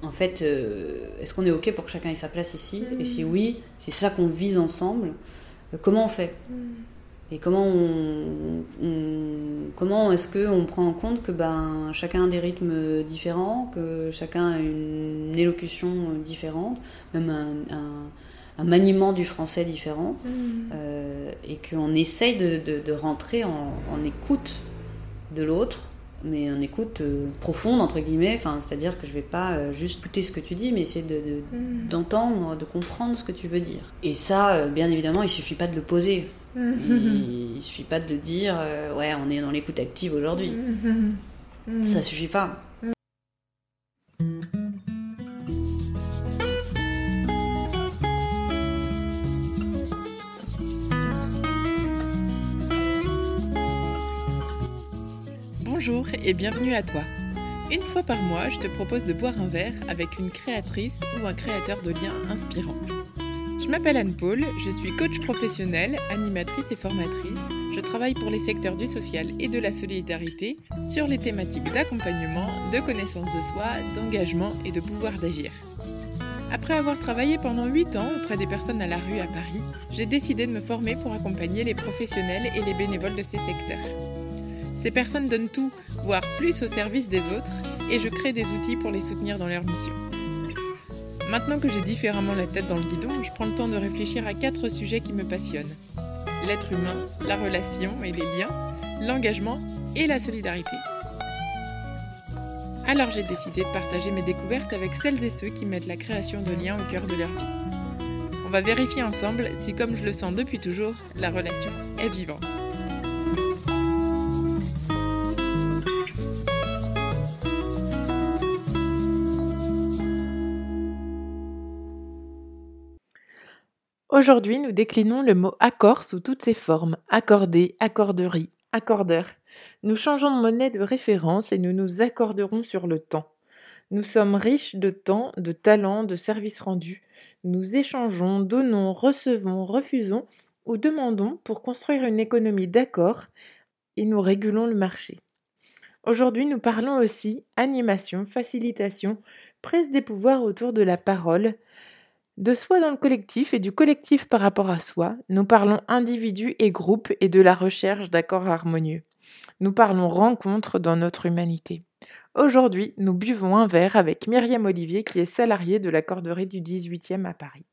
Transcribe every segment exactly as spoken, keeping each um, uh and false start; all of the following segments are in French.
En fait, euh, est-ce qu'on est OK pour que chacun ait sa place ici ? Mmh. Et si oui, c'est ça qu'on vise ensemble, euh, comment on fait ? mmh. Et comment on, on comment est-ce qu'on prend en compte que ben, chacun a des rythmes différents, que chacun a une élocution différente, même un, un, un maniement du français différent, mmh. euh, et qu'on essaye de, de, de rentrer en, en écoute de l'autre, mais en écoute euh, profonde, entre guillemets, enfin, c'est-à-dire que je ne vais pas euh, juste écouter ce que tu dis, mais essayer de, de, mmh. d'entendre, de comprendre ce que tu veux dire. Et ça, euh, bien évidemment, il ne suffit pas de le poser. Mmh. Il ne suffit pas de dire euh, ouais, on est dans l'écoute active aujourd'hui. Mmh. Mmh. Ça suffit pas. Mmh. Bonjour et bienvenue à toi. Une fois par mois, je te propose de boire un verre avec une créatrice ou un créateur de liens inspirants. Je m'appelle Anne-Paul, je suis coach professionnelle, animatrice et formatrice. Je travaille pour les secteurs du social et de la solidarité sur les thématiques d'accompagnement, de connaissance de soi, d'engagement et de pouvoir d'agir. Après avoir travaillé pendant huit ans auprès des personnes à la rue à Paris, j'ai décidé de me former pour accompagner les professionnels et les bénévoles de ces secteurs. Ces personnes donnent tout, voire plus au service des autres, et je crée des outils pour les soutenir dans leur mission. Maintenant que j'ai différemment la tête dans le guidon, je prends le temps de réfléchir à quatre sujets qui me passionnent. L'être humain, la relation et les liens, l'engagement et la solidarité. Alors j'ai décidé de partager mes découvertes avec celles et ceux qui mettent la création de liens au cœur de leur vie. On va vérifier ensemble si, comme je le sens depuis toujours, la relation est vivante. Aujourd'hui, nous déclinons le mot accord sous toutes ses formes, accordé, accorderie, accordeur. Nous changeons de monnaie de référence et nous nous accorderons sur le temps. Nous sommes riches de temps, de talent, de services rendus. Nous échangeons, donnons, recevons, refusons ou demandons pour construire une économie d'accord et nous régulons le marché. Aujourd'hui, nous parlons aussi animation, facilitation, prise des pouvoirs autour de la parole, de soi dans le collectif et du collectif par rapport à soi. Nous parlons individus et groupes et de la recherche d'accords harmonieux. Nous parlons rencontres dans notre humanité. Aujourd'hui, nous buvons un verre avec Myriam Olivier qui est salariée de la Corderie du dix-huitième à Paris.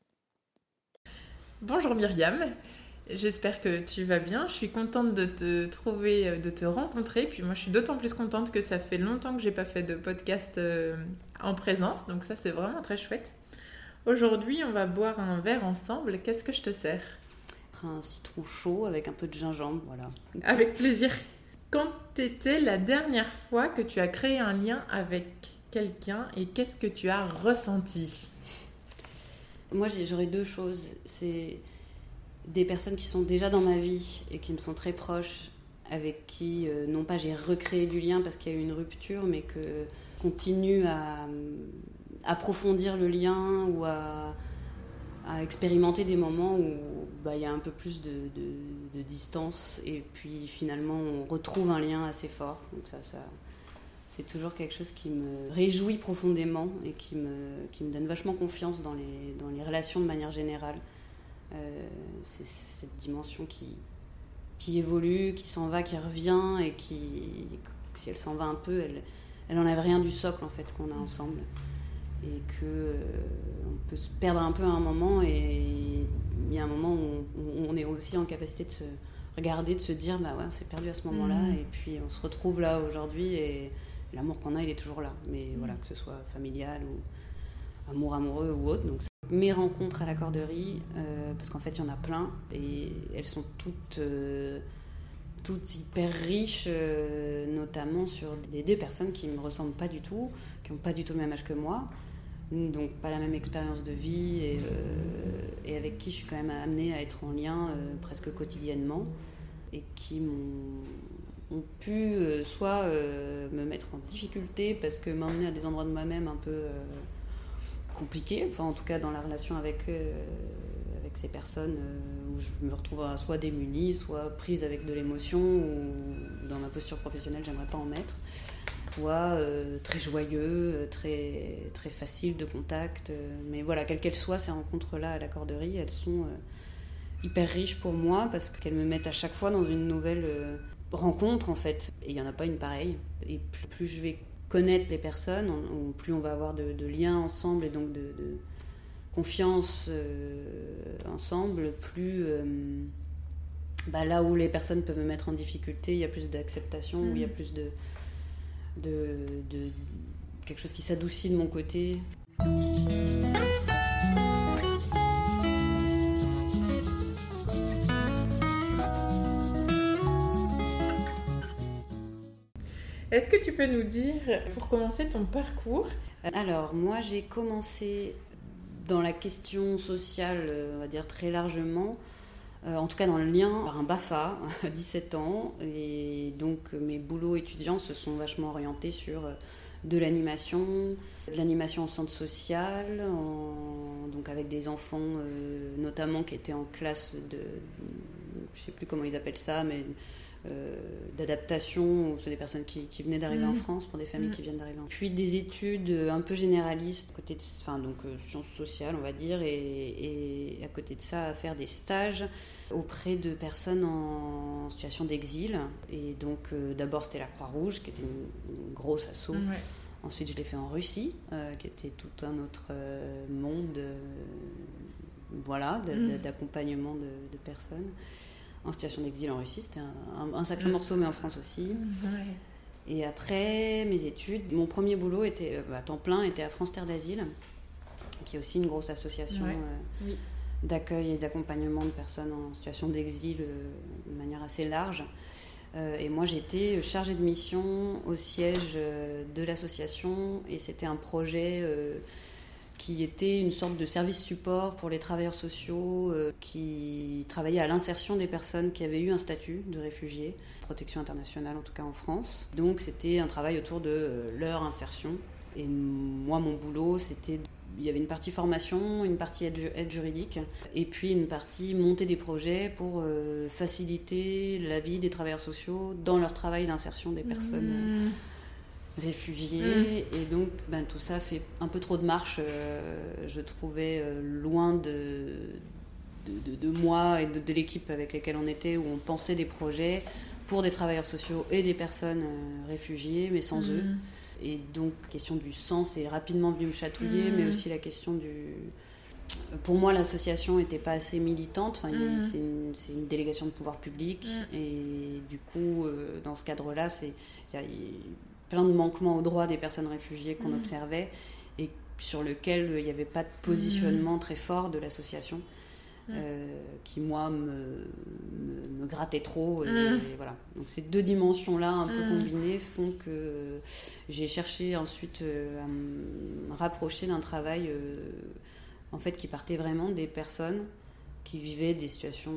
Bonjour Myriam, j'espère que tu vas bien. Je suis contente de te trouver, de te rencontrer. Puis moi, je suis d'autant plus contente que ça fait longtemps que je n'ai pas fait de podcast en présence. Donc ça, c'est vraiment très chouette. Aujourd'hui, on va boire un verre ensemble. Qu'est-ce que je te sers ? Un citron chaud avec un peu de gingembre, voilà. Avec plaisir. Quand était la dernière fois que tu as créé un lien avec quelqu'un et qu'est-ce que tu as ressenti ? Moi, j'aurais deux choses. C'est des personnes qui sont déjà dans ma vie et qui me sont très proches, avec qui, euh, non pas j'ai recréé du lien parce qu'il y a eu une rupture, mais que je continue à approfondir le lien ou à, à expérimenter des moments où bah, il y a un peu plus de, de, de distance et puis finalement on retrouve un lien assez fort. Donc ça, ça, c'est toujours quelque chose qui me réjouit profondément et qui me, qui me donne vachement confiance dans les, dans les relations de manière générale. Euh, c'est cette dimension qui, qui évolue, qui s'en va, qui revient et qui, si elle s'en va un peu, elle, elle enlève rien du socle en fait qu'on a ensemble. Et qu'on euh, peut se perdre un peu à un moment et il y a un moment où on, où on est aussi en capacité de se regarder, de se dire bah ouais, on s'est perdu à ce moment-là mmh. et puis on se retrouve là aujourd'hui et l'amour qu'on a il est toujours là, mais mmh. voilà, que ce soit familial ou amour amoureux ou autre. Donc mes rencontres à la Corderie, euh, parce qu'en fait il y en a plein et elles sont toutes euh, toutes hyper riches, euh, notamment sur des, des personnes qui ne me ressemblent pas du tout, qui n'ont pas du tout le même âge que moi, donc pas la même expérience de vie et, euh, et avec qui je suis quand même amenée à être en lien euh, presque quotidiennement et qui m'ont ont pu euh, soit euh, me mettre en difficulté parce que m'emmener à des endroits de moi-même un peu euh, compliqués, enfin en tout cas dans la relation avec euh, avec ces personnes euh, où je me retrouve soit démunie, soit prise avec de l'émotion ou dans ma posture professionnelle j'aimerais pas en être. soit euh, très joyeux, très, très facile de contact. Euh, mais voilà, quelles qu'elles soient, ces rencontres-là à l'accorderie, elles sont euh, hyper riches pour moi parce qu'elles me mettent à chaque fois dans une nouvelle euh, rencontre en fait. Et il n'y en a pas une pareille. Et plus, plus je vais connaître les personnes, on, plus on va avoir de, de liens ensemble et donc de, de confiance euh, ensemble, plus euh, bah, là où les personnes peuvent me mettre en difficulté, il y a plus d'acceptation, mmh. où il y a plus de, de, de quelque chose qui s'adoucit de mon côté. Est-ce que tu peux nous dire, pour commencer, ton parcours ? Alors, moi, j'ai commencé dans la question sociale, on va dire très largement, euh, en tout cas dans le lien, par un BAFA, à dix-sept ans. Et donc, mes boulots étudiants se sont vachement orientés sur de l'animation, de l'animation en centre social, en, donc avec des enfants, euh, notamment qui étaient en classe de, je ne sais plus comment ils appellent ça, mais... Euh, d'adaptation, c'est des personnes qui, qui venaient d'arriver mmh. en France, pour des familles mmh. qui viennent d'arriver en France. Puis des études un peu généralistes, côté de, enfin, donc euh, sciences sociales on va dire, et, et à côté de ça à faire des stages auprès de personnes en situation d'exil. Et donc euh, d'abord c'était la Croix-Rouge qui était une, une grosse asso. Ouais. Ensuite je l'ai fait en Russie, euh, qui était tout un autre euh, monde euh, voilà, de, mmh. d'accompagnement de, de personnes en situation d'exil en Russie. C'était un, un, un sacré mmh. morceau, mais en France aussi. Ouais. Et après mes études, mon premier boulot était, à temps plein était à France Terre d'Asile, qui est aussi une grosse association ouais. euh, oui. d'accueil et d'accompagnement de personnes en situation d'exil euh, de manière assez large. Euh, et moi, j'étais chargée de mission au siège euh, de l'association, et c'était un projet... Euh, qui était une sorte de service support pour les travailleurs sociaux euh, qui travaillaient à l'insertion des personnes qui avaient eu un statut de réfugié, protection internationale en tout cas en France. Donc c'était un travail autour de euh, leur insertion. Et moi, mon boulot, c'était... Il y avait une partie formation, une partie aide, aide juridique, et puis une partie monter des projets pour euh, faciliter la vie des travailleurs sociaux dans leur travail d'insertion des personnes... Mmh. réfugiés, mmh. et donc ben, tout ça fait un peu trop de marche, euh, je trouvais euh, loin de, de, de, de moi et de, de l'équipe avec laquelle on était, où on pensait des projets pour des travailleurs sociaux et des personnes euh, réfugiées, mais sans mmh. eux. Et donc, la question du sens est rapidement venue me chatouiller, mmh. mais aussi la question du... Pour moi, l'association n'était pas assez militante, enfin, mmh. c'est, une, c'est une délégation de pouvoir public, mmh. et du coup, euh, dans ce cadre-là, c'est... Y a, y, plein de manquements aux droits des personnes réfugiées qu'on mmh. observait et sur lequel il n'y avait pas de positionnement mmh. très fort de l'association mmh. euh, qui, moi, me, me, me grattait trop. Et, mmh. et voilà. Donc ces deux dimensions-là un mmh. peu combinées font que j'ai cherché ensuite euh, à me rapprocher d'un travail euh, en fait, qui partait vraiment des personnes qui vivaient des situations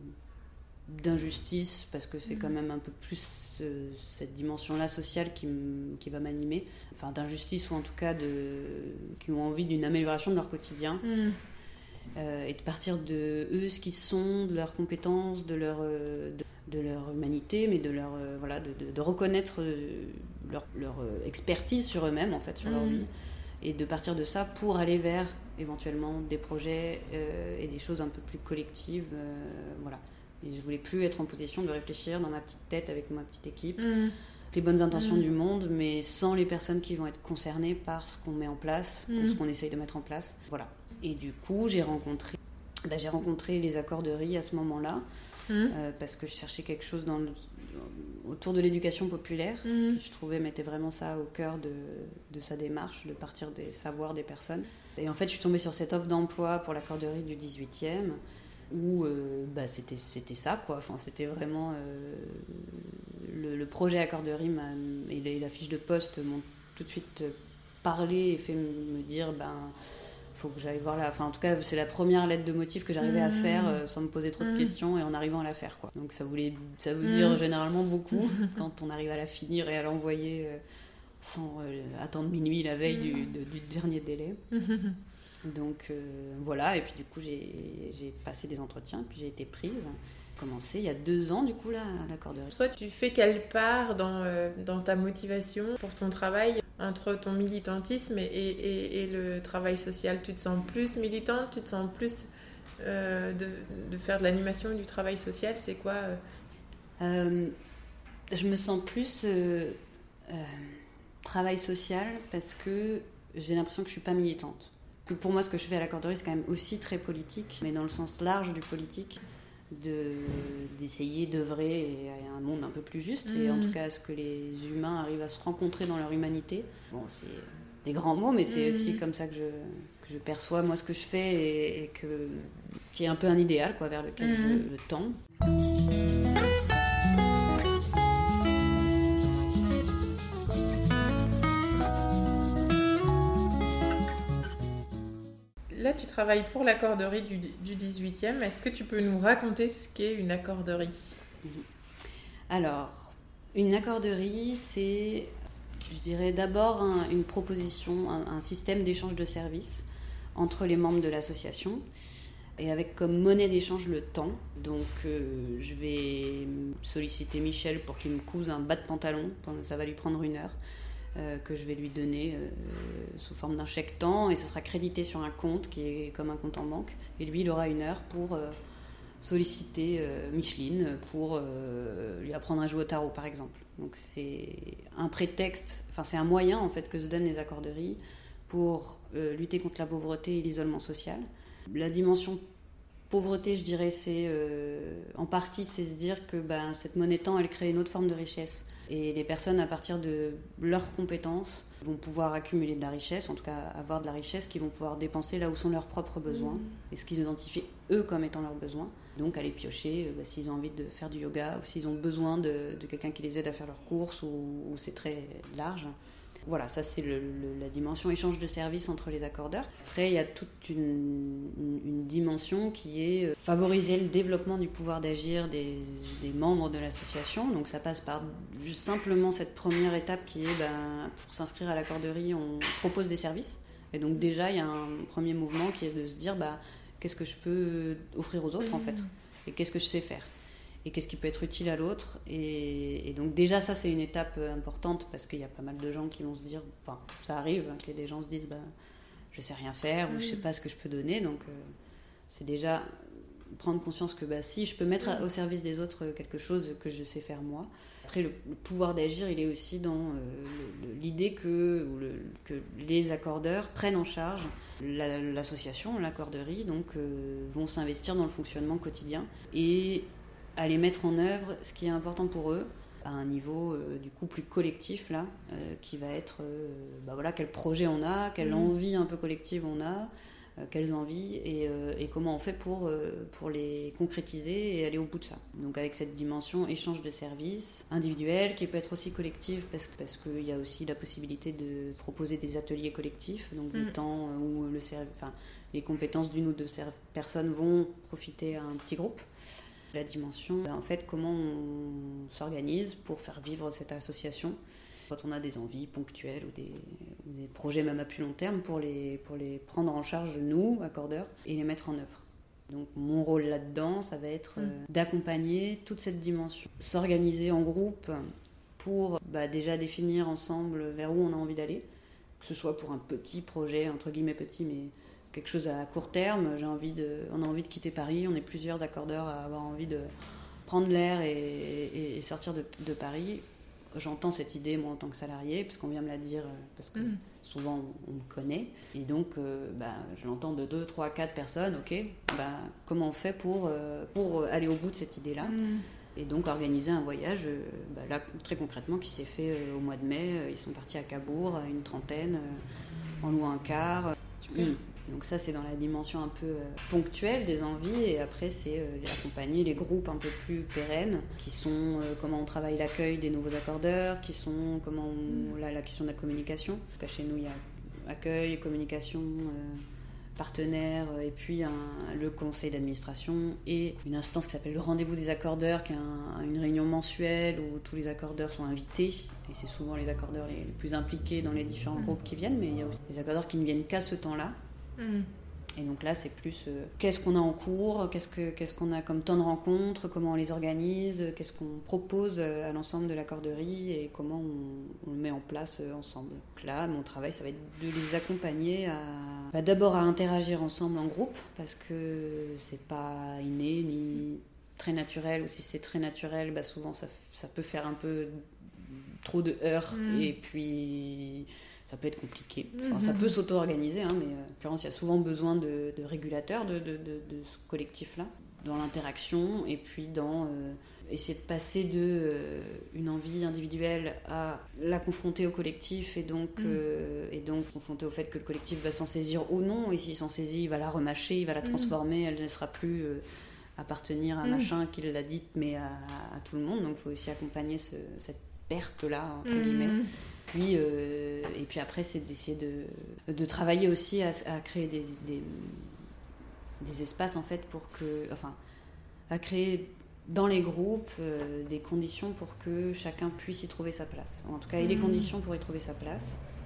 d'injustice, parce que c'est mmh. quand même un peu plus euh, cette dimension-là sociale qui, m- qui va m'animer, enfin d'injustice, ou en tout cas de, qui ont envie d'une amélioration de leur quotidien, mmh. euh, et de partir de eux, ce qu'ils sont, de leurs compétences, de leur, euh, de, de leur humanité, mais de leur euh, voilà, de, de, de reconnaître euh, leur, leur euh, expertise sur eux-mêmes, en fait, sur mmh. leur vie, et de partir de ça pour aller vers éventuellement des projets euh, et des choses un peu plus collectives, euh, voilà. Et je voulais plus être en position de réfléchir dans ma petite tête avec ma petite équipe, mmh. les bonnes intentions mmh. du monde, mais sans les personnes qui vont être concernées par ce qu'on met en place, mmh. ou ce qu'on essaye de mettre en place. Voilà. Et du coup, j'ai rencontré, bah, j'ai rencontré les accorderies à ce moment-là, mmh. euh, parce que je cherchais quelque chose dans le, autour de l'éducation populaire, mmh. qui je trouvais mettait vraiment ça au cœur de, de sa démarche, de partir des savoirs des personnes. Et en fait, je suis tombée sur cette offre d'emploi pour l'accorderie du dix-huitième, où euh, bah, c'était, c'était ça, quoi. Enfin, c'était vraiment... Euh, le, le projet accorderie m'a, et, la, et la fiche de poste m'ont tout de suite parlé et fait me dire, ben, faut que j'aille voir là. Enfin, en tout cas, c'est la première lettre de motif que j'arrivais mmh. à faire euh, sans me poser trop de mmh. questions et en arrivant à la faire, quoi. Donc ça voulait, ça veut dire mmh. généralement beaucoup quand on arrive à la finir et à l'envoyer euh, sans euh, attendre minuit la veille mmh. du, de, du dernier délai. Donc euh, voilà, et puis du coup j'ai, j'ai passé des entretiens, puis j'ai été prise. commencé il y a deux ans du coup là, à l'accorderie. Toi, tu fais quelle part dans, euh, dans ta motivation pour ton travail entre ton militantisme et, et, et le travail social? Tu te sens plus militante? Tu te sens plus euh, de, de faire de l'animation et du travail social? C'est quoi euh... Euh, Je me sens plus euh, euh, travail social parce que j'ai l'impression que je ne suis pas militante. Pour moi, ce que je fais à l'accorderie, c'est quand même aussi très politique, mais dans le sens large du politique, de, d'essayer d'œuvrer à un monde un peu plus juste, mmh. et en tout cas à ce que les humains arrivent à se rencontrer dans leur humanité. Bon, c'est des grands mots, mais c'est mmh. aussi comme ça que je, que je perçois moi ce que je fais, et, et que, qui est un peu un idéal quoi, vers lequel mmh. je, je tends. Là, tu travailles pour l'accorderie du, du dix-huitième. Est-ce que tu peux nous raconter ce qu'est une accorderie ? Alors, une accorderie, c'est, je dirais d'abord un, une proposition, un, un système d'échange de services entre les membres de l'association, et avec comme monnaie d'échange le temps. Donc, euh, je vais solliciter Michel pour qu'il me couse un bas de pantalon. Ça va lui prendre une heure. Euh, que je vais lui donner euh, sous forme d'un chèque temps, et ce sera crédité sur un compte qui est comme un compte en banque, et lui il aura une heure pour euh, solliciter euh, Micheline pour euh, lui apprendre à jouer au tarot par exemple. Donc c'est un prétexte, enfin c'est un moyen en fait que se donnent les accorderies pour euh, lutter contre la pauvreté et l'isolement social. La dimension pauvreté, je dirais, c'est euh, en partie c'est se dire que ben, cette monnaie temps elle crée une autre forme de richesse. Et les personnes, à partir de leurs compétences, vont pouvoir accumuler de la richesse, en tout cas avoir de la richesse qu'ils vont pouvoir dépenser là où sont leurs propres besoins, mmh. et ce qu'ils identifient eux comme étant leurs besoins. Donc aller piocher euh, bah, s'ils ont envie de faire du yoga, ou s'ils ont besoin de, de quelqu'un qui les aide à faire leurs courses, ou, ou c'est très large. Voilà, ça c'est le, le, la dimension échange de services entre les accordeurs. Après, il y a toute une, une, une dimension qui est favoriser le développement du pouvoir d'agir des, des membres de l'association. Donc ça passe par juste simplement cette première étape qui est, ben, pour s'inscrire à l'accorderie, on propose des services. Et donc déjà, il y a un premier mouvement qui est de se dire, bah, qu'est-ce que je peux offrir aux autres en fait ? Et qu'est-ce que je sais faire ? Et qu'est-ce qui peut être utile à l'autre. Et, et donc déjà ça c'est une étape importante, parce qu'il y a pas mal de gens qui vont se dire, enfin ça arrive hein, que des gens se disent bah, je sais rien faire, ou je sais pas ce que je peux donner, donc euh, c'est déjà prendre conscience que bah, si je peux mettre à, au service des autres quelque chose que je sais faire moi. Après le, le pouvoir d'agir il est aussi dans euh, le, l'idée que, le, que les accordeurs prennent en charge la, l'association, l'accorderie, donc euh, vont s'investir dans le fonctionnement quotidien et à les mettre en œuvre, ce qui est important pour eux, à un niveau euh, du coup plus collectif là, euh, qui va être, euh, bah voilà, quel projet on a, quelle mmh. envie un peu collective on a, euh, quelles envies, et, euh, et comment on fait pour, euh, pour les concrétiser et aller au bout de ça. Donc avec cette dimension échange de services individuels, qui peut être aussi collective, parce, parce qu'il y a aussi la possibilité de proposer des ateliers collectifs, donc des mmh. temps où le serv- enfin, les compétences d'une ou deux ser- personnes vont profiter à un petit groupe. La dimension, en fait, comment on s'organise pour faire vivre cette association quand on a des envies ponctuelles ou des, ou des projets même à plus long terme, pour les, pour les prendre en charge, nous, accordeurs, et les mettre en œuvre. Donc mon rôle là-dedans, ça va être mmh. euh, d'accompagner toute cette dimension. S'organiser en groupe pour bah, déjà définir ensemble vers où on a envie d'aller, que ce soit pour un petit projet, entre guillemets petit, mais quelque chose à court terme. J'ai envie de, on a envie de quitter Paris, on est plusieurs accordeurs à avoir envie de prendre l'air et, et, et sortir de, de Paris. J'entends cette idée, moi, en tant que salarié, puisqu'on vient me la dire, parce que mmh. souvent on me connaît. Et donc, euh, bah, je l'entends de deux, trois, quatre personnes. Ok, bah, comment on fait pour, euh, pour aller au bout de cette idée-là ? mmh. Et donc, organiser un voyage, euh, bah, là, très concrètement, qui s'est fait euh, au mois de mai. Ils sont partis à Cabourg, une trentaine, euh, en louant un car. Super. Mmh. Donc ça, c'est dans la dimension un peu euh, ponctuelle des envies, et après, c'est euh, accompagner les groupes un peu plus pérennes, qui sont euh, comment on travaille l'accueil des nouveaux accordeurs, qui sont comment on, là, la question de la communication. En tout cas, chez nous, il y a accueil, communication, euh, partenaires, et puis un, le conseil d'administration, et une instance qui s'appelle le rendez-vous des accordeurs, qui est un, une réunion mensuelle où tous les accordeurs sont invités, et c'est souvent les accordeurs les, les plus impliqués dans les différents mmh. groupes qui viennent, mais il y a aussi des accordeurs qui ne viennent qu'à ce temps-là. Mmh. Et donc là, c'est plus euh, qu'est-ce qu'on a en cours, qu'est-ce, que, qu'est-ce qu'on a comme temps de rencontres, comment on les organise, qu'est-ce qu'on propose à l'ensemble de l'accorderie et comment on, on le met en place ensemble. Donc là, mon travail, ça va être de les accompagner à, bah, d'abord à interagir ensemble en groupe, parce que c'est pas inné ni très naturel, ou si c'est très naturel, bah souvent ça, ça peut faire un peu trop de heurts, mmh. et puis ça peut être compliqué. Enfin, mmh. Ça peut s'auto-organiser, hein, mais en l'occurrence, il y a souvent besoin de, de régulateurs de, de, de, de ce collectif-là, dans l'interaction, et puis dans euh, essayer de passer de euh, une envie individuelle à la confronter au collectif, et donc, mmh. euh, et donc confronter au fait que le collectif va s'en saisir ou non, et s'il s'en saisit, il va la remâcher, il va la transformer, mmh. elle ne sera plus euh, appartenir à mmh. machin qui l'a dite, mais à, à tout le monde. Donc il faut aussi accompagner ce, cette perte-là, entre mmh. guillemets. Puis, euh, et puis après, c'est d'essayer de, de travailler aussi à, à créer des, des, des espaces, en fait, pour que... Enfin, à créer dans les groupes euh, des conditions pour que chacun puisse y trouver sa place. En tout cas, il y a les conditions pour y trouver sa place.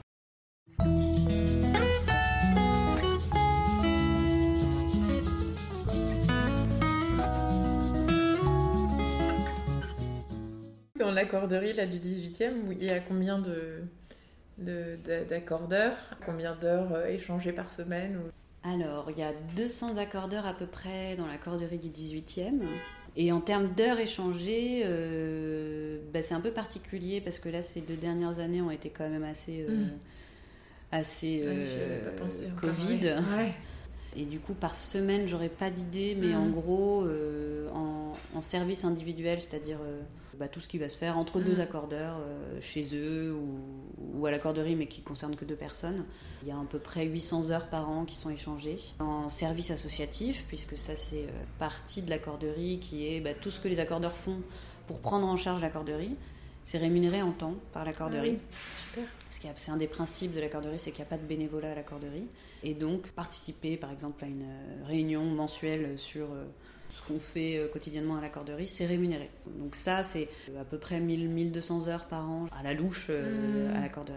Dans l'accorderie là, du dix-huitième, il y a combien de, de, de, d'accordeurs, combien d'heures euh, échangées par semaine ou... Alors, il y a deux cents accordeurs à peu près dans l'accorderie du dix-huitième. Et en termes d'heures échangées, euh, bah, c'est un peu particulier parce que là, ces deux dernières années ont été quand même assez, euh, mmh. assez euh, ouais, pas pensé Covid. Encore, ouais. Et du coup, par semaine, j'aurais pas d'idée, mais mmh. en gros, euh, en, en service individuel, c'est-à-dire euh, bah, tout ce qui va se faire entre mmh. deux accordeurs, euh, chez eux ou, ou à l'accorderie, mais qui ne concerne que deux personnes. Il y a à peu près huit cents heures par an qui sont échangées. En service associatif, puisque ça, c'est euh, partie de l'accorderie, qui est bah, tout ce que les accordeurs font pour prendre en charge l'accorderie. C'est rémunéré en temps par l'accorderie. Ah oui, super. Parce que c'est un des principes de l'accorderie, c'est qu'il n'y a pas de bénévolat à l'accorderie. Et donc, participer, par exemple, à une réunion mensuelle sur ce qu'on fait quotidiennement à l'accorderie, c'est rémunéré. Donc ça, c'est à peu près mille à mille deux cents heures par an à la louche euh, mmh. à l'accorderie.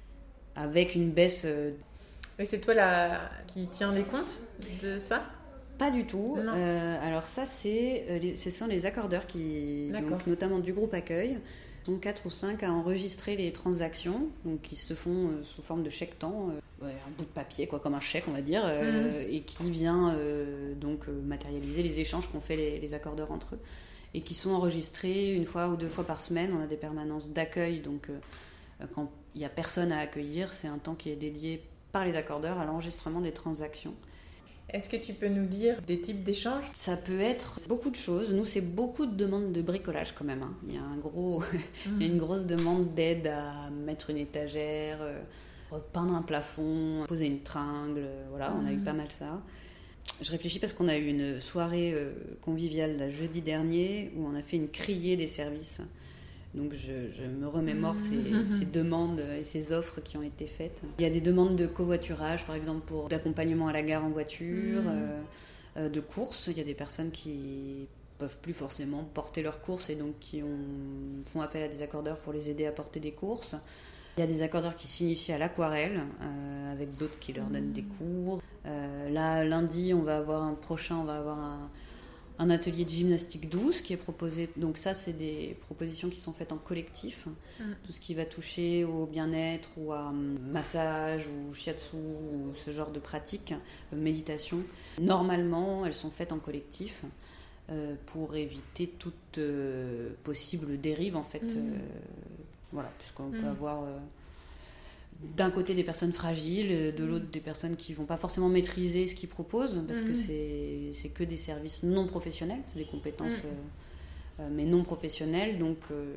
Avec une baisse... Euh... Et c'est toi là, qui tiens les comptes de ça ? Pas du tout. Euh, alors ça, c'est, euh, les, ce sont les accordeurs, qui, donc, notamment du groupe accueil, sont quatre ou cinq à enregistrer les transactions, donc qui se font euh, sous forme de chèque-temps, euh, ouais, un bout de papier, quoi, comme un chèque, on va dire, euh, mmh. et qui vient euh, donc euh, matérialiser les échanges qu'ont fait les, les accordeurs entre eux, et qui sont enregistrés une fois ou deux fois par semaine. On a des permanences d'accueil, donc euh, quand il n'y a personne à accueillir, c'est un temps qui est dédié par les accordeurs à l'enregistrement des transactions. Est-ce que tu peux nous dire des types d'échanges ? Ça peut être beaucoup de choses. Nous, c'est beaucoup de demandes de bricolage quand même. Hein. Il y a un gros, mmh. il y a une grosse demande d'aide à mettre une étagère, euh, repeindre un plafond, poser une tringle. Voilà, mmh. on a eu pas mal ça. Je réfléchis parce qu'on a eu une soirée euh, conviviale là, jeudi dernier où on a fait une criée des services. Donc je, je me remémore mmh. ces, ces demandes et ces offres qui ont été faites. Il y a des demandes de covoiturage, par exemple, pour d'accompagnement à la gare en voiture, mmh. euh, euh, de courses. Il y a des personnes qui peuvent plus forcément porter leurs courses et donc qui ont, font appel à des accordeurs pour les aider à porter des courses. Il y a des accordeurs qui s'initient à l'aquarelle, euh, avec d'autres qui leur donnent mmh. des cours. Euh, là, lundi, on va avoir un prochain, on va avoir un... un atelier de gymnastique douce qui est proposé. Donc ça, c'est des propositions qui sont faites en collectif. Mmh. Tout ce qui va toucher au bien-être ou à um, massage ou shiatsu ou ce genre de pratiques, euh, méditation. Normalement, elles sont faites en collectif euh, pour éviter toute euh, possible dérive, en fait. Mmh. Euh, voilà, puisqu'on mmh. peut avoir... Euh, d'un côté des personnes fragiles, de l'autre des personnes qui ne vont pas forcément maîtriser ce qu'ils proposent, parce mmh. que c'est, c'est que des services non professionnels, c'est des compétences mmh. euh, mais non professionnelles. Donc, euh...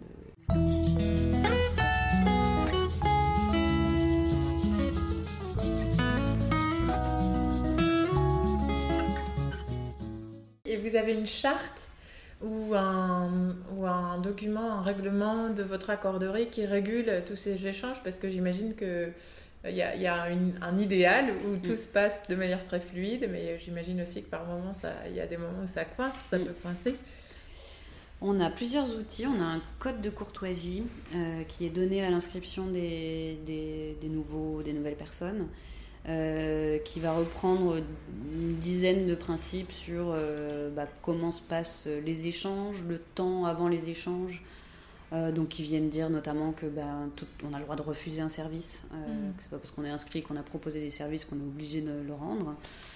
Et vous avez une charte ou un, ou un document, un règlement de votre accorderie qui régule tous ces échanges, parce que j'imagine qu'il y a, y a une, un idéal où tout mmh. se passe de manière très fluide, mais j'imagine aussi que par moments, il y a des moments où ça coince, ça mmh. peut coincer. On a plusieurs outils. On a un code de courtoisie euh, qui est donné à l'inscription des, des, des, nouveaux, des nouvelles personnes. euh, qui va reprendre une dizaine de principes sur euh, bah, comment se passent les échanges, le temps avant les échanges. Euh, donc ils viennent dire notamment que ben, tout, on a le droit de refuser un service, euh, mmh. que c'est pas parce qu'on est inscrit qu'on a proposé des services qu'on est obligé de le rendre,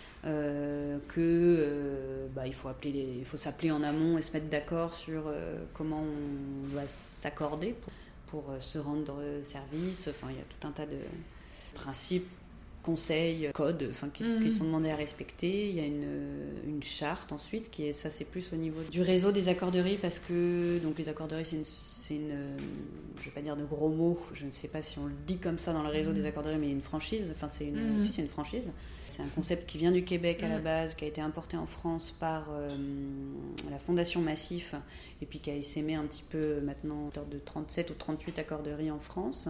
euh, que euh, bah, il faut appeler les, il faut s'appeler en amont et se mettre d'accord sur euh, comment on va s'accorder pour, pour euh, se rendre service. Enfin il y a tout un tas de principes, conseils, codes, enfin qui, mmh. qui sont demandés à respecter. Il y a une, une charte ensuite qui est, ça c'est plus au niveau du réseau des accorderies, parce que donc les accorderies c'est une, c'est une je vais pas dire de gros mots, je ne sais pas si on le dit comme ça dans le réseau mmh. des accorderies, mais une franchise, enfin c'est une, mmh. si, c'est une franchise. C'est un concept qui vient du Québec à la base, qui a été importé en France par euh, la Fondation Massif, et puis qui a essaimé un petit peu maintenant de trente-sept ou trente-huit accorderies en France,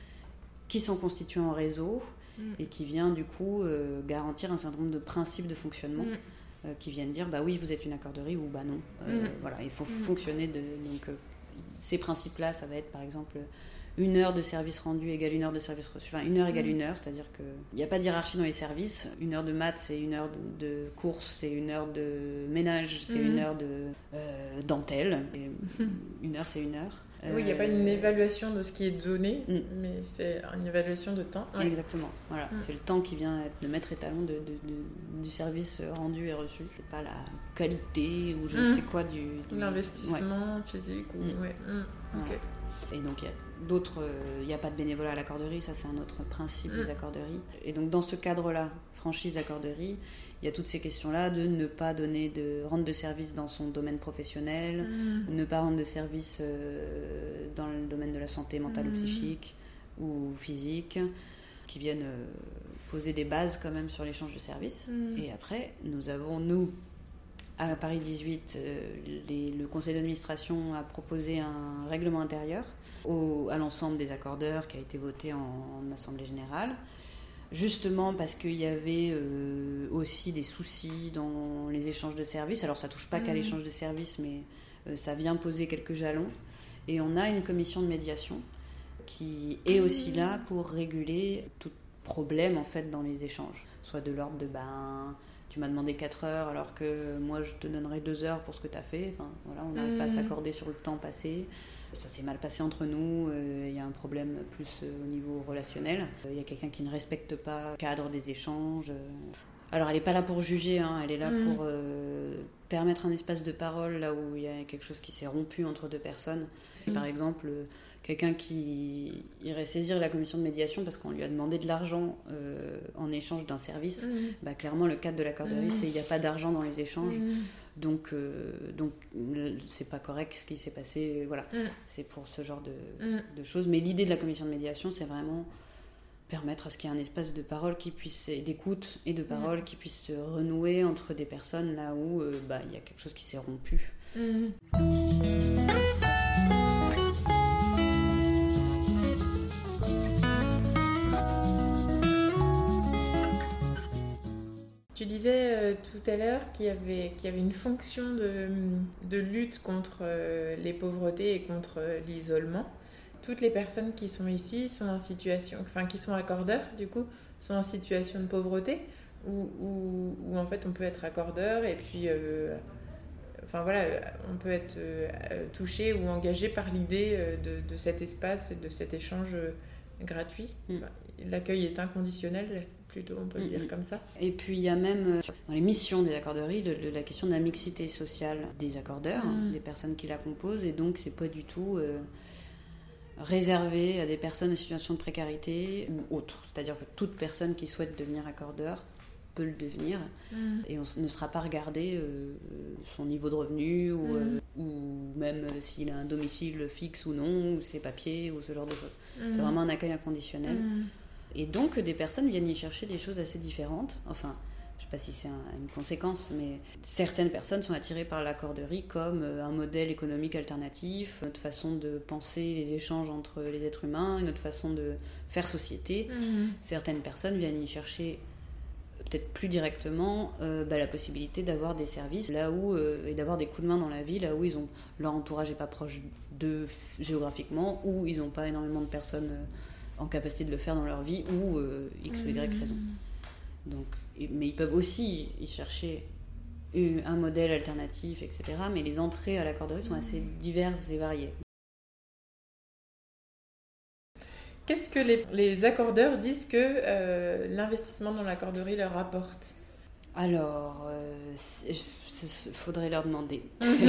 qui sont constituées en réseau, et qui vient du coup euh, garantir un certain nombre de principes de fonctionnement mm. euh, qui viennent dire bah oui vous êtes une accorderie ou bah non. Euh, mm. Voilà, il faut mm. fonctionner de, donc euh, ces principes-là, ça va être par exemple une heure de service rendu égale une heure de service reçu, enfin une heure égale mm. une heure, c'est-à-dire qu'il n'y a pas de hiérarchie dans les services. Une heure de maths c'est une heure de, de course, c'est une heure de ménage, c'est mm. une heure de euh, dentelle, et mm. une heure c'est une heure. Oui, il n'y a pas une évaluation de ce qui est donné, mm. mais c'est une évaluation de temps. Ouais. Exactement, voilà. Mm. C'est le temps qui vient être le maître étalon de, de, de, du service rendu et reçu. C'est pas la qualité ou je mm. ne sais quoi du... du... L'investissement ouais. physique. Ou... Mm. Ouais. Mm. Voilà. Okay. Et donc il y a d'autres... Il n'y a pas de bénévolat à l'accorderie, ça c'est un autre principe mm. des accorderies. Et donc dans ce cadre-là, franchise accorderie, il y a toutes ces questions-là de ne pas donner de rendre de service dans son domaine professionnel, mmh. ne pas rendre de service euh, dans le domaine de la santé mentale mmh. ou psychique ou physique, qui viennent euh, poser des bases quand même sur l'échange de services. Mmh. Et après, nous avons, nous, à Paris dix-huit, euh, les, le conseil d'administration a proposé un règlement intérieur au, à l'ensemble des accordeurs qui a été voté en, en assemblée générale. Justement parce qu'il y avait euh, aussi des soucis dans les échanges de services. Alors ça ne touche pas mmh. qu'à l'échange de services, mais euh, ça vient poser quelques jalons. Et on a une commission de médiation qui est aussi là pour réguler tout problème en fait dans les échanges. Soit de l'ordre de ben, tu m'as demandé quatre heures alors que moi je te donnerai deux heures pour ce que tu as fait. Enfin, voilà, on n'arrive mmh. pas à s'accorder sur le temps passé. Ça s'est mal passé entre nous, il euh, y a un problème plus euh, au niveau relationnel. Il euh, y a quelqu'un qui ne respecte pas le cadre des échanges. Alors elle n'est pas là pour juger, hein, elle est là mmh. pour euh, permettre un espace de parole là où il y a quelque chose qui s'est rompu entre deux personnes. Mmh. Par exemple, euh, quelqu'un qui irait saisir la commission de médiation parce qu'on lui a demandé de l'argent euh, en échange d'un service, mmh. bah, clairement le cadre de l'accorderie mmh. c'est qu'il n'y a pas d'argent dans les échanges. Mmh. Donc, euh, donc c'est pas correct ce qui s'est passé, voilà. Mm. C'est pour ce genre de, mm. de choses. Mais l'idée de la commission de médiation, c'est vraiment permettre à ce qu'il y ait un espace de parole qui puisse, et d'écoute et de parole mm. qui puisse se renouer entre des personnes là où euh, bah, y a quelque chose qui s'est rompu. Mm. Tu disais euh, tout à l'heure qu'il y avait, qu'il y avait une fonction de, de lutte contre euh, les pauvretés et contre euh, l'isolement. Toutes les personnes qui sont ici sont en situation, enfin qui sont accordeurs du coup, sont en situation de pauvreté, où, où, où en fait on peut être accordeur et puis, euh, enfin voilà, on peut être euh, touché ou engagé par l'idée euh, de, de cet espace et de cet échange euh, gratuit. Enfin, l'accueil est inconditionnel. Plutôt, on peut le dire mmh. comme ça. Et puis il y a même dans les missions des accorderies de, de la question de la mixité sociale des accordeurs, mmh. hein, des personnes qui la composent, et donc c'est pas du tout euh, réservé à des personnes en situation de précarité ou autres. C'est-à-dire que toute personne qui souhaite devenir accordeur peut le devenir, mmh. et on ne sera pas regardé euh, son niveau de revenu ou, mmh. euh, ou même s'il a un domicile fixe ou non, ou ses papiers ou ce genre de choses. Mmh. C'est vraiment un accueil inconditionnel. Mmh. Et donc, des personnes viennent y chercher des choses assez différentes. Enfin, je ne sais pas si c'est un, une conséquence, mais certaines personnes sont attirées par l'accorderie comme un modèle économique alternatif, une autre façon de penser les échanges entre les êtres humains, une autre façon de faire société. Mmh. Certaines personnes viennent y chercher, peut-être plus directement, euh, bah, la possibilité d'avoir des services là où, euh, et d'avoir des coups de main dans la vie, là où ils ont, leur entourage n'est pas proche d'eux géographiquement, où ils n'ont pas énormément de personnes... Euh, en capacité de le faire dans leur vie ou euh, X ou Y raison. Donc, mais ils peuvent aussi y chercher un modèle alternatif, et cetera. Mais les entrées à l'accorderie sont assez diverses et variées. Qu'est-ce que les, les accordeurs disent que euh, l'investissement dans l'accorderie leur apporte ? Alors, il euh, faudrait leur demander.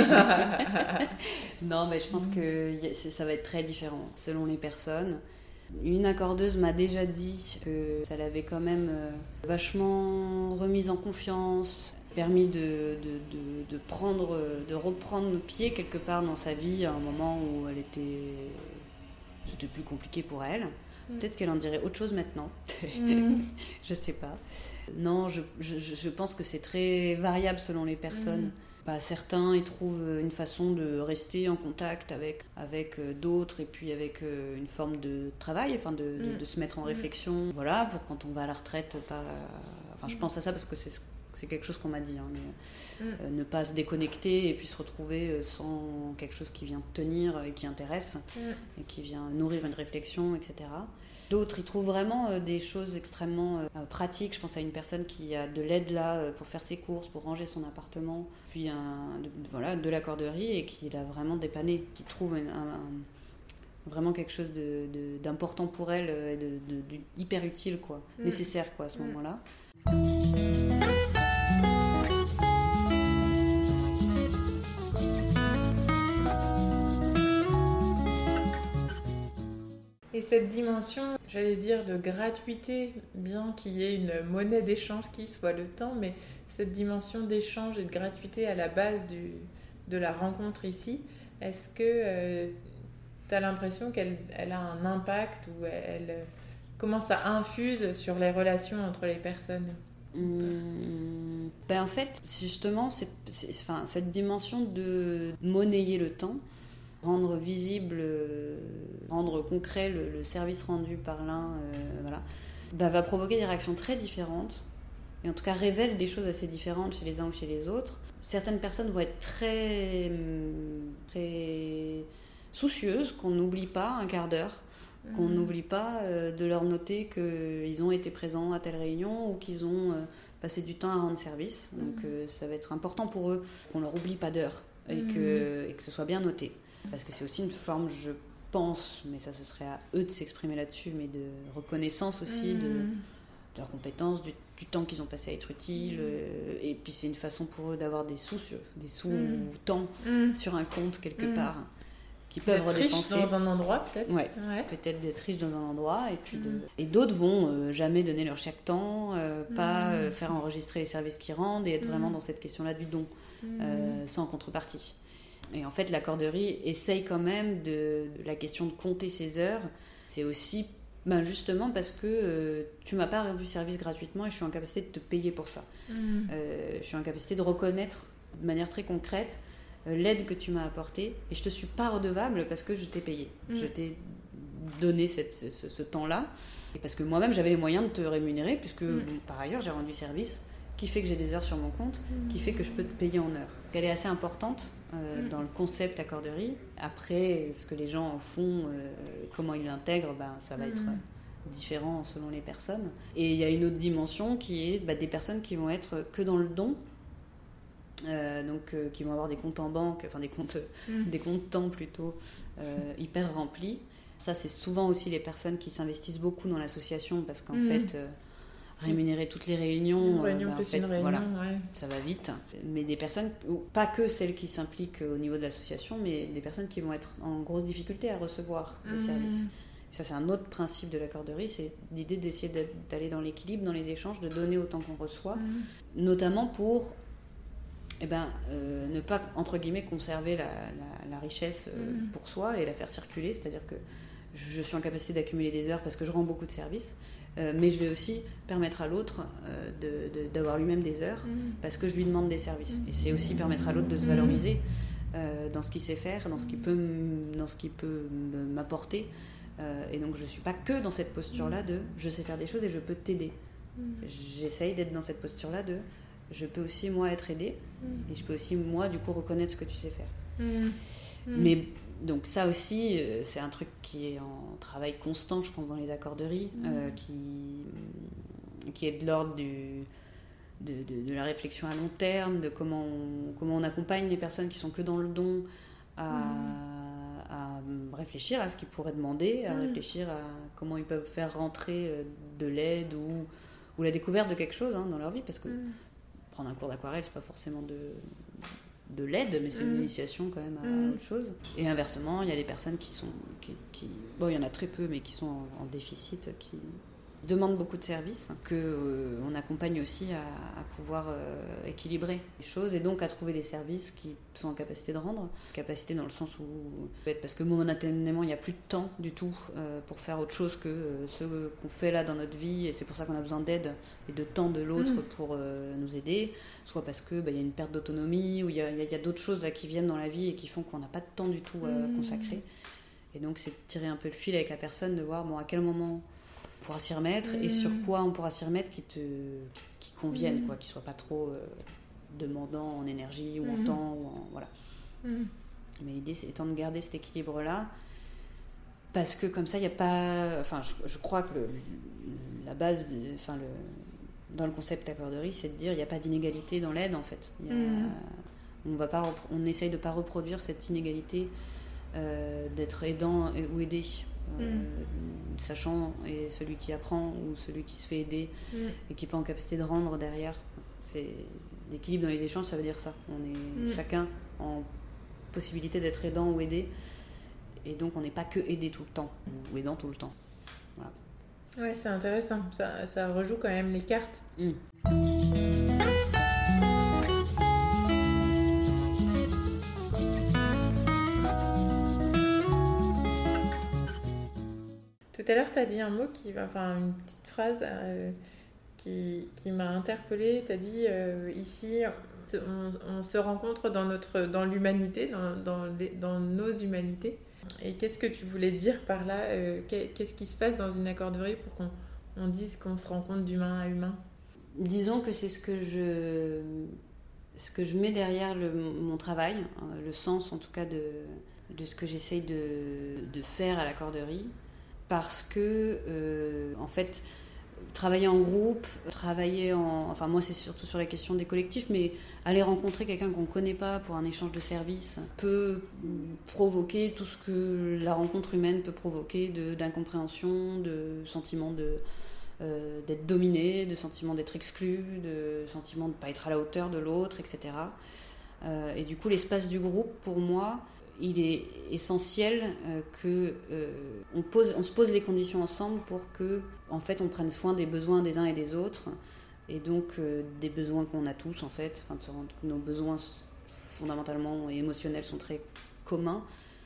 Non, mais je pense que ça va être très différent selon les personnes. Une accordeuse m'a déjà dit que ça l'avait quand même euh, vachement remise en confiance, permis de, de, de, de, prendre, de reprendre pied quelque part dans sa vie à un moment où elle était, c'était plus compliqué pour elle. Mm. Peut-être qu'elle en dirait autre chose maintenant. Mm. Je sais pas. Non, je, je, je pense que c'est très variable selon les personnes. Mm. Bah, certains ils trouvent une façon de rester en contact avec, avec d'autres et puis avec une forme de travail, enfin de, mm. de, de se mettre en réflexion. Voilà, pour quand on va à la retraite, pas... enfin, je pense à ça parce que c'est, c'est quelque chose qu'on m'a dit. Hein, mais, mm. euh, ne pas se déconnecter et puis se retrouver sans quelque chose qui vient tenir et qui intéresse mm. et qui vient nourrir une réflexion, et cetera. D'autres, ils trouvent vraiment euh, des choses extrêmement euh, pratiques. Je pense à une personne qui a de l'aide là euh, pour faire ses courses, pour ranger son appartement, puis un, de, voilà, de l'accorderie et qui l'a vraiment dépanné, qui trouve un, un, vraiment quelque chose de, de, d'important pour elle, euh, de, de, de, hyper utile, quoi, mmh. nécessaire quoi, à ce mmh. moment-là. Et cette dimension, j'allais dire, de gratuité, bien qu'il y ait une monnaie d'échange qui soit le temps, mais cette dimension d'échange et de gratuité à la base du, de la rencontre ici, est-ce que euh, tu as l'impression qu'elle elle a un impact ou elle, elle, comment ça infuse sur les relations entre les personnes ? Mmh, ben en fait, justement, c'est, c'est, enfin, cette dimension de monnayer le temps, rendre visible, euh, rendre concret le, le service rendu par l'un, euh, voilà, bah, va provoquer des réactions très différentes, et en tout cas révèle des choses assez différentes chez les uns ou chez les autres. Certaines personnes vont être très, très soucieuses qu'on n'oublie pas un quart d'heure, mmh. qu'on n'oublie pas euh, de leur noter qu'ils ont été présents à telle réunion ou qu'ils ont euh, passé du temps à rendre service. Mmh. Donc euh, ça va être important pour eux qu'on leur oublie pas d'heure et, mmh. que, et que ce soit bien noté. Parce que c'est aussi une forme, je pense, mais ça ce serait à eux de s'exprimer là-dessus, mais de reconnaissance aussi mmh. de, de leurs compétences, du, du temps qu'ils ont passé à être utiles. Mmh. Euh, et puis c'est une façon pour eux d'avoir des sous, des sous-temps mmh. sur un compte quelque mmh. part, qui peuvent redépenser. D'être riche dans un endroit peut-être. Ouais, ouais. Peut-être d'être riche dans un endroit. Et, puis mmh. de... et d'autres vont euh, jamais donner leur chèque temps, euh, pas mmh. euh, faire enregistrer les services qu'ils rendent et être mmh. vraiment dans cette question-là du don, mmh. euh, sans contrepartie. Et en fait, l'accorderie essaye quand même de, de la question de compter ses heures. C'est aussi ben justement parce que euh, tu m'as pas rendu service gratuitement et je suis en capacité de te payer pour ça. Mmh. Euh, je suis en capacité de reconnaître de manière très concrète euh, l'aide que tu m'as apportée et je te suis pas redevable parce que je t'ai payé. Mmh. Je t'ai donné cette, ce, ce temps-là et parce que moi-même j'avais les moyens de te rémunérer puisque mmh. bon, par ailleurs j'ai rendu service qui fait que j'ai des heures sur mon compte, mmh. qui fait que je peux te payer en heures. Elle est assez importante euh, mmh. dans le concept accorderie. Après, ce que les gens en font, euh, comment ils l'intègrent, ben, ça va mmh. être différent selon les personnes. Et il y a une autre dimension qui est bah, des personnes qui vont être que dans le don, euh, donc euh, qui vont avoir des comptes en banque, enfin des comptes, mmh. des comptes temps plutôt, euh, hyper remplis. Ça, c'est souvent aussi les personnes qui s'investissent beaucoup dans l'association parce qu'en mmh. fait... Euh, rémunérer toutes les réunions, réunion euh, bah, en fait, réunion, voilà, ouais. ça va vite. Mais des personnes, pas que celles qui s'impliquent au niveau de l'association, mais des personnes qui vont être en grosse difficulté à recevoir mmh. les services. Ça, c'est un autre principe de l'accorderie, c'est l'idée d'essayer d'aller dans l'équilibre, dans les échanges, de donner autant qu'on reçoit, mmh. notamment pour eh ben, euh, ne pas, entre guillemets, conserver la, la, la richesse euh, mmh. pour soi et la faire circuler, c'est-à-dire que je suis en capacité d'accumuler des heures parce que je rends beaucoup de services, Euh, mais je vais aussi permettre à l'autre euh, de, de, d'avoir lui-même des heures mmh. parce que je lui demande des services. Mmh. Et c'est aussi permettre à l'autre de se valoriser euh, dans ce qu'il sait faire, dans ce qu'il peut, m- dans ce qu'il peut m- m'apporter. Euh, et donc je ne suis pas que dans cette posture-là de je sais faire des choses et je peux t'aider. Mmh. J'essaye d'être dans cette posture-là de je peux aussi moi être aidée mmh. et je peux aussi moi du coup reconnaître ce que tu sais faire. Mmh. Mmh. Mais donc ça aussi, euh, c'est un truc qui est en travail constant, je pense, dans les accorderies, mmh. euh, qui, qui est de l'ordre du, de, de, de la réflexion à long terme, de comment on, comment on accompagne les personnes qui sont que dans le don à, mmh. à réfléchir à ce qu'ils pourraient demander, à mmh. réfléchir à comment ils peuvent faire rentrer de l'aide ou, ou la découverte de quelque chose hein, dans leur vie, parce que mmh. prendre un cours d'aquarelle, c'est pas forcément de... de l'aide, mais c'est mmh. une initiation quand même à mmh. autre chose. Et inversement, il y a des personnes qui sont... Qui, qui, bon, il y en a très peu, mais qui sont en, en déficit, qui demandent beaucoup de services, qu'on euh, accompagne aussi à, à pouvoir euh, équilibrer les choses, et donc à trouver des services qui sont en capacité de rendre. Capacité dans le sens où... Parce que momentanément, il n'y a plus de temps du tout euh, pour faire autre chose que euh, ce qu'on fait là dans notre vie, et c'est pour ça qu'on a besoin d'aide et de temps de l'autre mmh. pour euh, nous aider. Soit parce qu'il bah, y a une perte d'autonomie, ou il y a, y a, y a d'autres choses là, qui viennent dans la vie et qui font qu'on n'a pas de temps du tout à mmh. consacrer. Et donc c'est tirer un peu le fil avec la personne, de voir bon, à quel moment on pourra s'y remettre mmh. et sur quoi on pourra s'y remettre qui, te, qui convienne, mmh. quoi, qui ne soit pas trop euh, demandant en énergie ou mmh. en temps. Ou en, voilà. mmh. Mais l'idée c'est étant de garder cet équilibre-là, parce que comme ça, il n'y a pas... Enfin, je, je crois que le, la base, de, enfin, le, dans le concept d'accorderie, c'est de dire qu'il n'y a pas d'inégalité dans l'aide, en fait. Il y a, mmh. on, va pas, on essaye de ne pas reproduire cette inégalité euh, d'être aidant ou aidé. Euh, mm. sachant et celui qui apprend ou celui qui se fait aider mm. et qui n'est pas en capacité de rendre derrière. C'est l'équilibre dans les échanges, ça veut dire ça. On est mm. chacun en possibilité d'être aidant ou aidé, et donc on n'est pas que aidé tout le temps ou aidant tout le temps. Voilà. Ouais, c'est intéressant. Ça, ça rejoue quand même les cartes. Mm. Tout à l'heure, tu as dit un mot, qui, enfin une petite phrase euh, qui, qui m'a interpellée. Tu as dit euh, ici, on, on se rencontre dans, notre, dans l'humanité, dans, dans, les, dans nos humanités. Et qu'est-ce que tu voulais dire par là euh, Qu'est-ce qui se passe dans une accorderie pour qu'on on dise qu'on se rencontre d'humain à humain? Disons que c'est ce que je, ce que je mets derrière le, mon travail, le sens en tout cas de, de ce que j'essaye de, de faire à l'accorderie. Parce que, euh, en fait, travailler en groupe, travailler en... Enfin, moi, c'est surtout sur la question des collectifs, mais aller rencontrer quelqu'un qu'on ne connaît pas pour un échange de services peut provoquer tout ce que la rencontre humaine peut provoquer de, d'incompréhension, de sentiment de, euh, d'être dominé, de sentiment d'être exclu, de sentiment de ne pas être à la hauteur de l'autre, et cetera. Euh, et du coup, l'espace du groupe, pour moi... il est essentiel euh, que euh, on, pose, on se pose les conditions ensemble pour que, en fait, on prenne soin des besoins des uns et des autres, et donc euh, des besoins qu'on a tous, en fait. Enfin, de se rendre, nos besoins fondamentalement et émotionnels sont très communs,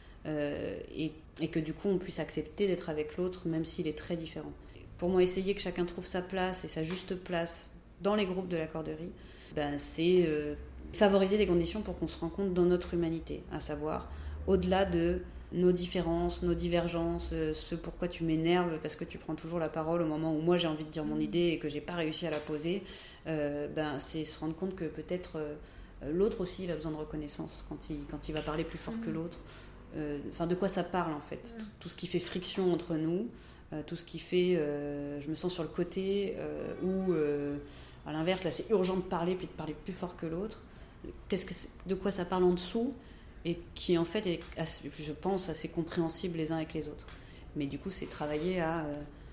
euh, et, et que du coup, on puisse accepter d'être avec l'autre, même s'il est très différent. Pour moi, essayer que chacun trouve sa place et sa juste place dans les groupes de l'accorderie, ben, c'est euh, favoriser des conditions pour qu'on se rencontre dans notre humanité, à savoir au-delà de nos différences, nos divergences, ce pourquoi tu m'énerves parce que tu prends toujours la parole au moment où moi j'ai envie de dire mon idée et que j'ai pas réussi à la poser, euh, ben, c'est se rendre compte que peut-être euh, l'autre aussi il a besoin de reconnaissance quand il, quand il va parler plus fort mmh. que l'autre. Euh, enfin, de quoi ça parle en fait, mmh. tout, tout ce qui fait friction entre nous, euh, tout ce qui fait euh, je me sens sur le côté euh, ou euh, à l'inverse là c'est urgent de parler puis de parler plus fort que l'autre. Qu'est-ce que c'est, de quoi ça parle en dessous, et qui en fait est, assez, je pense, assez compréhensible les uns avec les autres. Mais du coup, c'est travailler à,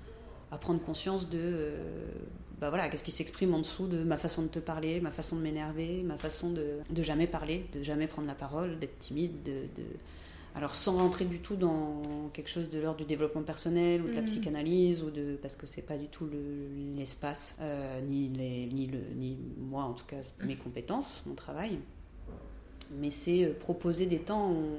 à prendre conscience de, euh, bah voilà, qu'est-ce qui s'exprime en dessous de ma façon de te parler, ma façon de m'énerver, ma façon de, de jamais parler, de jamais prendre la parole, d'être timide, de, de... alors sans rentrer du tout dans quelque chose de l'ordre du développement personnel ou de la psychanalyse, ou de, parce que c'est pas du tout le, l'espace, euh, ni, les, ni, le, ni moi en tout cas, mes compétences, mon travail. Mais c'est proposer des temps où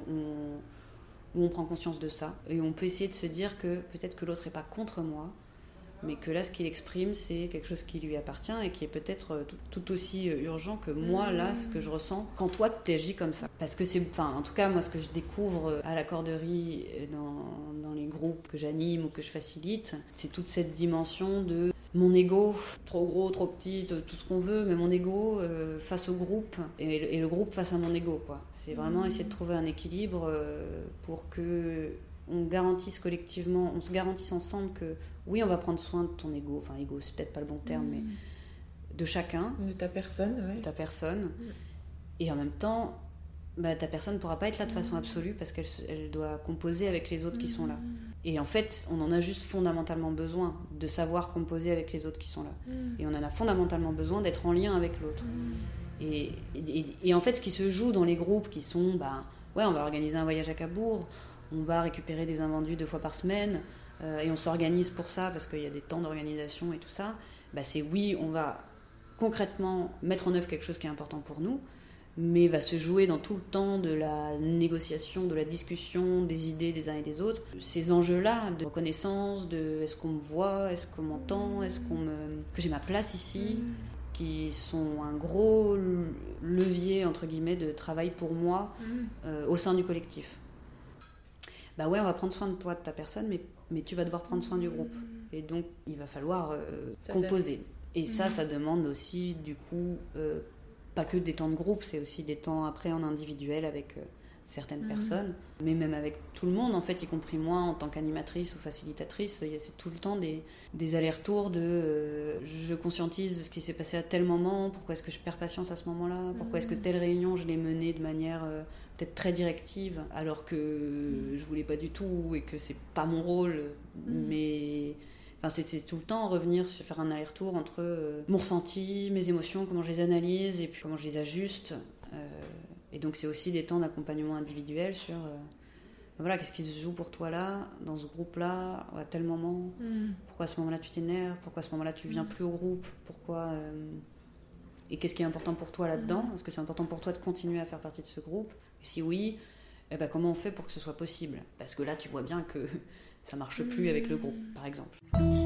on, où on prend conscience de ça, et on peut essayer de se dire que peut-être que l'autre n'est pas contre moi, mais que là ce qu'il exprime c'est quelque chose qui lui appartient et qui est peut-être tout, tout aussi urgent que moi là ce que je ressens quand toi tu agis comme ça. Parce que c'est, enfin en tout cas moi ce que je découvre à l'accorderie, dans, dans les groupes que j'anime ou que je facilite, c'est toute cette dimension de mon ego, trop gros, trop petit, tout ce qu'on veut, mais mon ego euh, face au groupe, et, et le groupe face à mon ego, quoi. C'est vraiment essayer de trouver un équilibre euh, pour que on garantisse collectivement, on se garantisse ensemble que oui, on va prendre soin de ton ego, enfin ego c'est peut-être pas le bon terme, mmh. mais de chacun, de ta personne, ouais. de ta personne, mmh. et en même temps, bah, ta personne ne pourra pas être là de façon absolue parce qu'elle elle doit composer avec les autres mmh. qui sont là. Et en fait, on en a juste fondamentalement besoin de savoir composer avec les autres qui sont là. Mmh. Et on en a fondamentalement besoin d'être en lien avec l'autre. Mmh. Et, et, et en fait, ce qui se joue dans les groupes qui sont, bah, ouais, on va organiser un voyage à Cabourg, on va récupérer des invendus deux fois par semaine, euh, et on s'organise pour ça parce qu'il y a des temps d'organisation et tout ça, bah, c'est oui, on va concrètement mettre en œuvre quelque chose qui est important pour nous, mais va se jouer dans tout le temps de la négociation, de la discussion, des idées des uns et des autres. Ces enjeux-là de reconnaissance, de est-ce qu'on me voit, est-ce qu'on m'entend, est-ce qu'on me... que j'ai ma place ici, qui sont un gros levier, entre guillemets, de travail pour moi euh, au sein du collectif. Bah ouais, on va prendre soin de toi, de ta personne, mais, mais tu vas devoir prendre soin du groupe. Et donc, il va falloir euh, composer. Et ça, ça demande aussi, du coup... Euh, pas que des temps de groupe, c'est aussi des temps après en individuel avec euh, certaines mmh. personnes, mais même avec tout le monde, en fait, y compris moi en tant qu'animatrice ou facilitatrice, c'est tout le temps des, des allers-retours de euh, je conscientise de ce qui s'est passé à tel moment, pourquoi est-ce que je perds patience à ce moment-là, pourquoi est-ce que telle réunion je l'ai menée de manière euh, peut-être très directive alors que mmh. je voulais pas du tout et que c'est pas mon rôle, mmh. mais... Enfin, c'est, c'est tout le temps revenir sur faire un aller-retour entre euh, mon ressenti, mes émotions, comment je les analyse et puis comment je les ajuste. Euh, et donc c'est aussi des temps d'accompagnement individuel sur euh, voilà, qu'est-ce qui se joue pour toi là, dans ce groupe-là, à tel moment, mm. pourquoi à ce moment-là tu t'énerves, pourquoi à ce moment-là tu viens mm. plus au groupe, pourquoi euh, et qu'est-ce qui est important pour toi là-dedans, est-ce que c'est important pour toi de continuer à faire partie de ce groupe, et si oui, eh ben, comment on fait pour que ce soit possible, parce que là tu vois bien que ça marche plus avec le groupe, par exemple.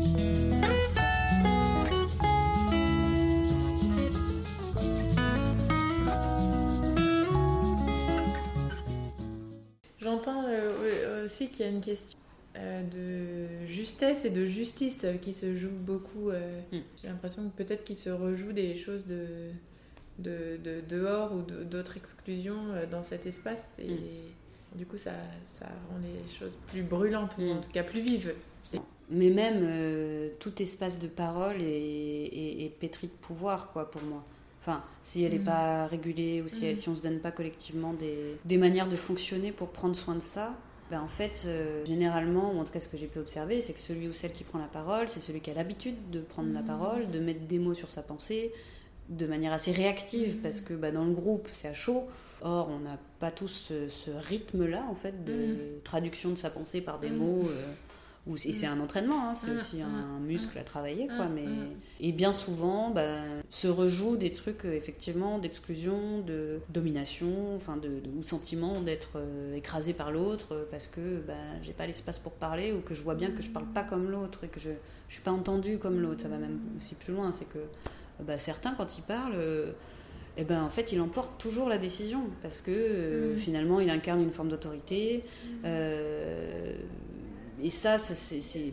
J'entends euh, aussi qu'il y a une question euh, de justesse et de justice qui se joue beaucoup. Euh, mm. J'ai l'impression que peut-être qu'il se rejoue des choses de, de, de dehors ou de, d'autres exclusions euh, dans cet espace. Et, mm. Du coup, ça, ça rend les choses plus brûlantes, mmh. ou en tout cas plus vives. Mais même, euh, tout espace de parole est, est, est pétri de pouvoir, quoi, pour moi. Enfin, si elle n'est mmh. pas régulée, ou si, elle, mmh. si on ne se donne pas collectivement des, des manières de fonctionner pour prendre soin de ça, ben en fait, euh, généralement, ou en tout cas ce que j'ai pu observer, c'est que celui ou celle qui prend la parole, c'est celui qui a l'habitude de prendre mmh. la parole, de mettre des mots sur sa pensée, de manière assez réactive, mmh. parce que bah, dans le groupe, c'est à chaud. Or, on n'a pas tous ce, ce rythme-là, en fait, de mmh. traduction de sa pensée par des mmh. mots. Euh, où, et c'est un entraînement, hein, c'est mmh. aussi un muscle à travailler, quoi. Mais, et bien souvent, bah, se rejouent des trucs, euh, effectivement, d'exclusion, de domination, enfin, de, de, ou sentiment d'être euh, écrasé par l'autre, parce que bah, j'ai pas l'espace pour parler, ou que je vois bien que je parle pas comme l'autre, et que je, je suis pas entendue comme l'autre. Ça va même aussi plus loin, c'est que bah, certains, quand ils parlent... Euh, eh ben, en fait, il emporte toujours la décision parce que euh, mmh. finalement, il incarne une forme d'autorité. Mmh. Euh, et ça, ça c'est, c'est,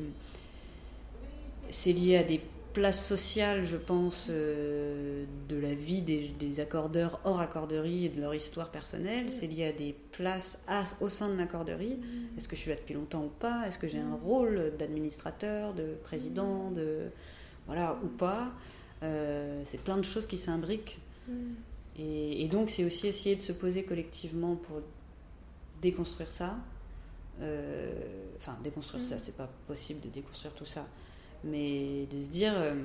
c'est lié à des places sociales, je pense, euh, de la vie des, des accordeurs hors accorderie et de leur histoire personnelle. Mmh. C'est lié à des places à, au sein de l'accorderie. Mmh. Est-ce que je suis là depuis longtemps ou pas ? Est-ce que j'ai un rôle d'administrateur, de président, de voilà, ou pas ? euh, C'est plein de choses qui s'imbriquent. Et, et donc c'est aussi essayer de se poser collectivement pour déconstruire ça, euh, enfin déconstruire mmh. ça, c'est pas possible de déconstruire tout ça, mais de se dire euh,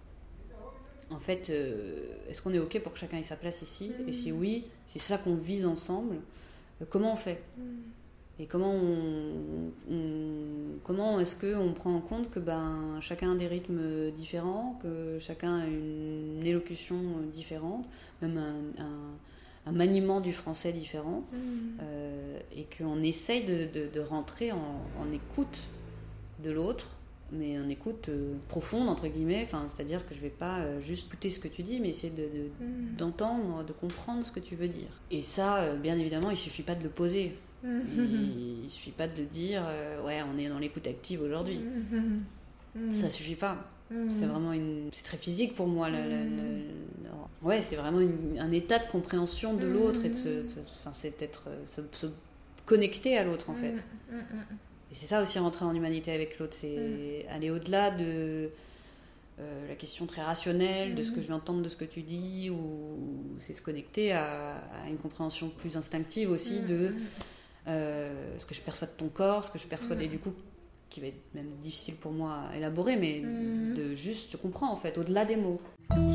en fait euh, est-ce qu'on est ok pour que chacun ait sa place ici, mmh. et si oui, si c'est ça qu'on vise ensemble, euh, comment on fait, mmh. et comment on, on comment est-ce qu'on prend en compte que ben, chacun a des rythmes différents, que chacun a une élocution différente, même un, un, un maniement du français différent, mmh. euh, et qu'on essaye de, de, de rentrer en, en écoute de l'autre, mais en écoute euh, profonde, entre guillemets, c'est-à-dire que je ne vais pas euh, juste écouter ce que tu dis, mais essayer de, de, mmh. d'entendre, de comprendre ce que tu veux dire. Et ça, euh, bien évidemment, il ne suffit pas de le poser. Il ne suffit pas de dire euh, ouais, on est dans l'écoute active aujourd'hui. Mmh. Ça suffit pas. Mmh. C'est vraiment une... c'est très physique pour moi. La, la, la, la... Ouais, c'est vraiment une... un état de compréhension de l'autre, et de se, se... Enfin, c'est peut-être se... se connecter à l'autre en fait. et c'est ça aussi rentrer en humanité avec l'autre, c'est mmh. aller au-delà de euh, la question très rationnelle mmh. de ce que je vais entendre de ce que tu dis, ou c'est se connecter à, à une compréhension plus instinctive aussi mmh. de euh, ce que je perçois de ton corps, ce que je perçois mmh. et du coup qui va être même difficile pour moi à élaborer, mais mmh. de juste, je comprends en fait, au-delà des mots.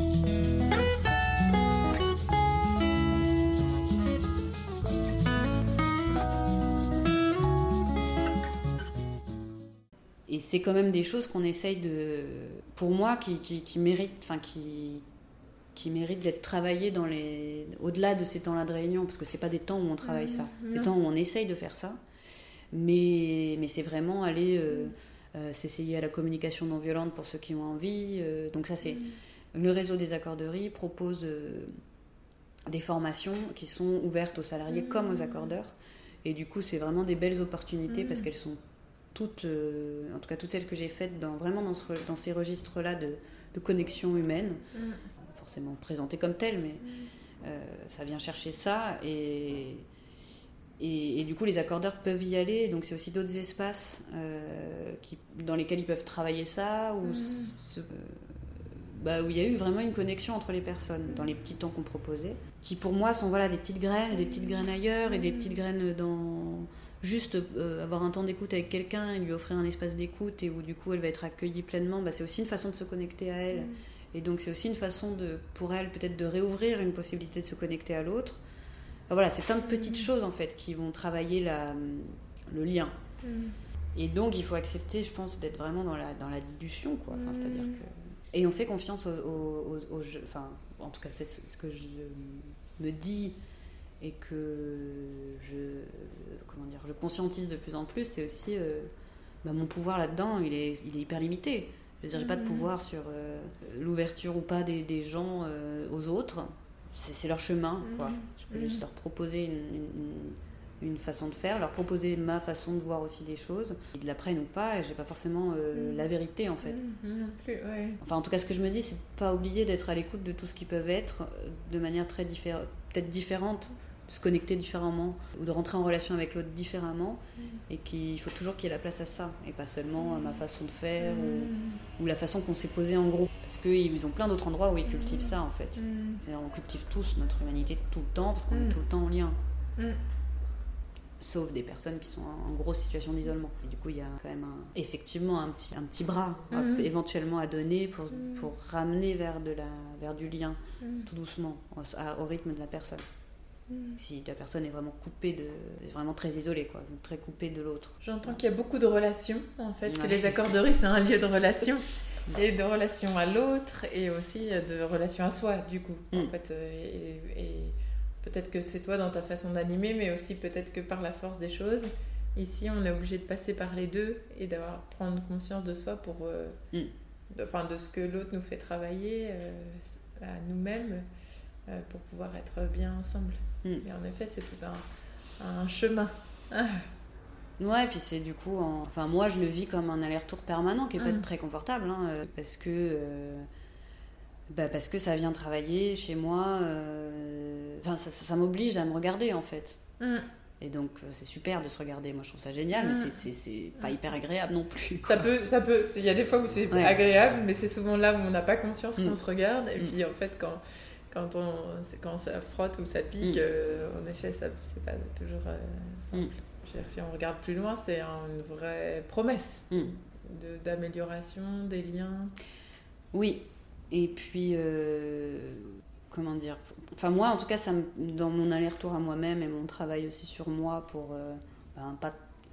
Et c'est quand même des choses qu'on essaye de, pour moi, qui, qui, qui méritent, enfin qui, qui méritent d'être travaillées dans les, au-delà de ces temps-là de réunion, parce que c'est pas des temps où on travaille mmh, ça, non. Des temps où on essaye de faire ça, mais, mais c'est vraiment aller euh, mmh. euh, s'essayer à la communication non violente pour ceux qui ont envie. Euh, donc ça c'est mmh. le réseau des accorderies propose euh, des formations qui sont ouvertes aux salariés mmh. comme aux accordeurs, et du coup c'est vraiment des belles opportunités mmh. parce qu'elles sont toutes, euh, en tout cas toutes celles que j'ai faites dans, vraiment dans, ce, dans ces registres-là de, de connexion humaine, mmh. forcément présentées comme telles, mais mmh. euh, ça vient chercher ça, et, et, et du coup les accordeurs peuvent y aller, donc c'est aussi d'autres espaces euh, qui, dans lesquels ils peuvent travailler ça, où, mmh. ce, euh, bah, où il y a eu vraiment une connexion entre les personnes, dans les petits temps qu'on proposait, qui pour moi sont voilà, des petites graines, des petites graines ailleurs, et des petites graines dans... juste euh, avoir un temps d'écoute avec quelqu'un et lui offrir un espace d'écoute, et où du coup elle va être accueillie pleinement, bah, c'est aussi une façon de se connecter à elle, mmh. et donc c'est aussi une façon de, pour elle peut-être de réouvrir une possibilité de se connecter à l'autre. Enfin, voilà, c'est plein de petites mmh. choses en fait qui vont travailler la, le lien, mmh. et donc il faut accepter, je pense, d'être vraiment dans la, dans la dilution, quoi. Enfin, mmh. c'est-à-dire que... et on fait confiance aux, aux, aux, aux jeux, enfin en tout cas c'est ce que je me dis et que je, comment dire, je conscientise de plus en plus, c'est aussi euh, bah, mon pouvoir là-dedans, il est, il est hyper limité. Je veux dire, j'ai mmh. pas de pouvoir sur euh, l'ouverture ou pas des, des gens euh, aux autres. C'est, c'est leur chemin, quoi. Je peux mmh. juste leur proposer une, une, une façon de faire, leur proposer ma façon de voir aussi des choses. Ils la prennent ou pas, et j'ai pas forcément euh, mmh. la vérité, en fait. Mmh. Non plus, ouais. Enfin, en tout cas, ce que je me dis, c'est de pas oublier d'être à l'écoute de tout ce qu'ils peuvent être, de manière très différente, peut-être différente, de se connecter différemment, ou de rentrer en relation avec l'autre différemment, mmh. et qu'il faut toujours qu'il y ait la place à ça, et pas seulement à ma façon de faire, mmh. ou, ou la façon qu'on s'est posé en groupe. Parce qu'ils ont plein d'autres endroits où ils cultivent ça, en fait. Mmh. Et on cultive tous notre humanité tout le temps, parce qu'on mmh. est tout le temps en lien. Mmh. Sauf des personnes qui sont en grosse situation d'isolement. Et du coup, il y a quand même un, effectivement un petit, un petit bras mmh. éventuellement à donner pour, mmh. pour ramener vers, de la, vers du lien, mmh. tout doucement, au, au rythme de la personne. Si la personne est vraiment coupée de, est vraiment très isolée, quoi, donc très coupée de l'autre. J'entends qu'il y a beaucoup de relations, en fait, ouais. que les accorderies c'est un lieu de relation, et de relation à l'autre, et aussi de relation à soi, du coup. Mm. En fait, et, et peut-être que c'est toi dans ta façon d'animer, mais aussi peut-être que par la force des choses, ici on est obligé de passer par les deux et d'avoir prendre conscience de soi pour, euh, mm. de, enfin, de ce que l'autre nous fait travailler euh, à nous-mêmes. Pour pouvoir être bien ensemble. Mm. Et en effet, c'est tout un, un chemin. Ah. Ouais, puis c'est du coup... En... Enfin, moi, je le vis comme un aller-retour permanent qui n'est mm. pas très confortable, hein, parce que... Euh... Bah, parce que ça vient travailler chez moi. Euh... Enfin, ça, ça, ça m'oblige à me regarder, en fait. Mm. Et donc, c'est super de se regarder. Moi, je trouve ça génial, mm. mais c'est, c'est, c'est pas hyper agréable non plus, quoi. Ça peut... Ça peut... Il y a des fois où c'est ouais. agréable, mais c'est souvent là où on n'a pas conscience mm. qu'on se regarde. Et mm. puis, en fait, quand... Quand, on, quand ça frotte ou ça pique, mm. euh, en effet, ça, c'est pas toujours euh, simple. Mm. Je veux dire, si on regarde plus loin, c'est une vraie promesse mm. de, d'amélioration des liens. Oui, et puis, euh, comment dire, enfin moi, en tout cas, ça me, dans mon aller-retour à moi-même et mon travail aussi sur moi pour, euh, ben, pas,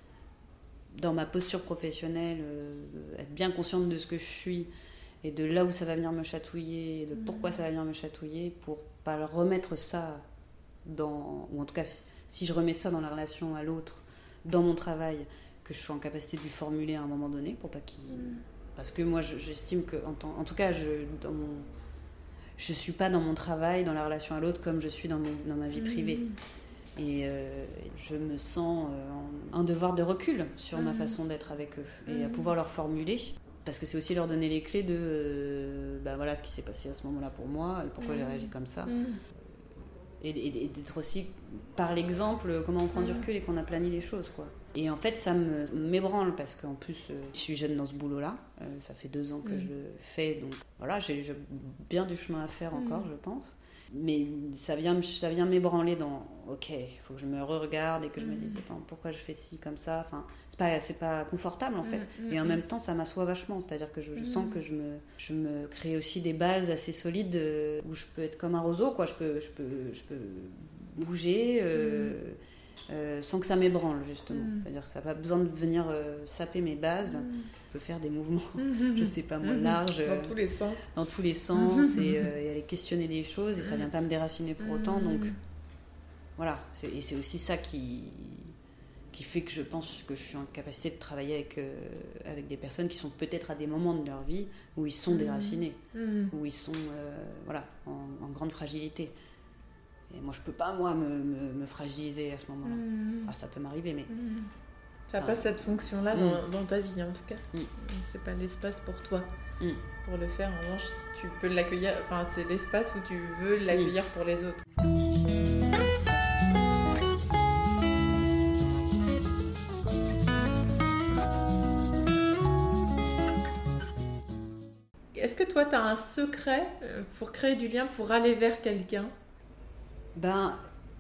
dans ma posture professionnelle, euh, être bien consciente de ce que je suis, et de là où ça va venir me chatouiller, et de pourquoi ça va venir me chatouiller, pour pas remettre ça dans... Ou en tout cas, si, si je remets ça dans la relation à l'autre, dans mon travail, que je sois en capacité de lui formuler à un moment donné, pour pas qu'il... Mm. Parce que moi, je, j'estime que... En, temps, en tout cas, je dans mon, je suis pas dans mon travail, dans la relation à l'autre, comme je suis dans, mon, dans ma vie privée. Mm. Et euh, je me sens euh, en un devoir de recul sur mm. ma façon d'être avec eux, et mm. à pouvoir leur formuler. Parce que c'est aussi leur donner les clés de euh, bah voilà ce qui s'est passé à ce moment-là pour moi et pourquoi mmh. j'ai réagi comme ça. Mmh. Et, et, et d'être aussi, par l'exemple, comment on prend mmh. du recul et qu'on aplanit les choses, quoi. Et en fait, ça me m'ébranle parce qu'en plus, euh, je suis jeune dans ce boulot-là. Euh, ça fait deux ans que mmh. je le fais, donc voilà, j'ai, j'ai bien du chemin à faire encore, mmh. je pense. Mais ça vient, ça vient m'ébranler dans ok, il faut que je me re-regarde et que je mmh. me dise attends, pourquoi je fais ci comme ça. Enfin, c'est pas, c'est pas confortable en fait. Mmh. Et en même temps, ça m'assoit vachement. C'est-à-dire que je, je mmh. sens que je me, je me crée aussi des bases assez solides euh, où je peux être comme un roseau, quoi. Je peux, je peux, je peux bouger. Euh, mmh. Euh, sans que ça m'ébranle justement, mmh. c'est-à-dire que ça n'a pas besoin de venir euh, saper mes bases. Mmh. Je peux faire des mouvements, mmh. je sais pas moi, larges, dans tous les sens, dans tous les sens, et, euh, et aller questionner des choses, et ça vient pas me déraciner pour autant. Donc voilà, c'est, et c'est aussi ça qui qui fait que je pense que je suis en capacité de travailler avec euh, avec des personnes qui sont peut-être à des moments de leur vie où ils sont déracinés, mmh. où ils sont euh, voilà en, en grande fragilité. Et moi, je peux pas, moi, me, me, me fragiliser à ce moment-là. Mmh. Ah, ça peut m'arriver, mais... Mmh. Ça n'a ah. pas cette fonction-là mmh. dans, dans ta vie, en tout cas. Mmh. C'est pas l'espace pour toi. Mmh. Pour le faire, en revanche, tu peux l'accueillir... Enfin, c'est l'espace où tu veux l'accueillir mmh. pour les autres. Est-ce que toi, tu as un secret pour créer du lien, pour aller vers quelqu'un ? Ben,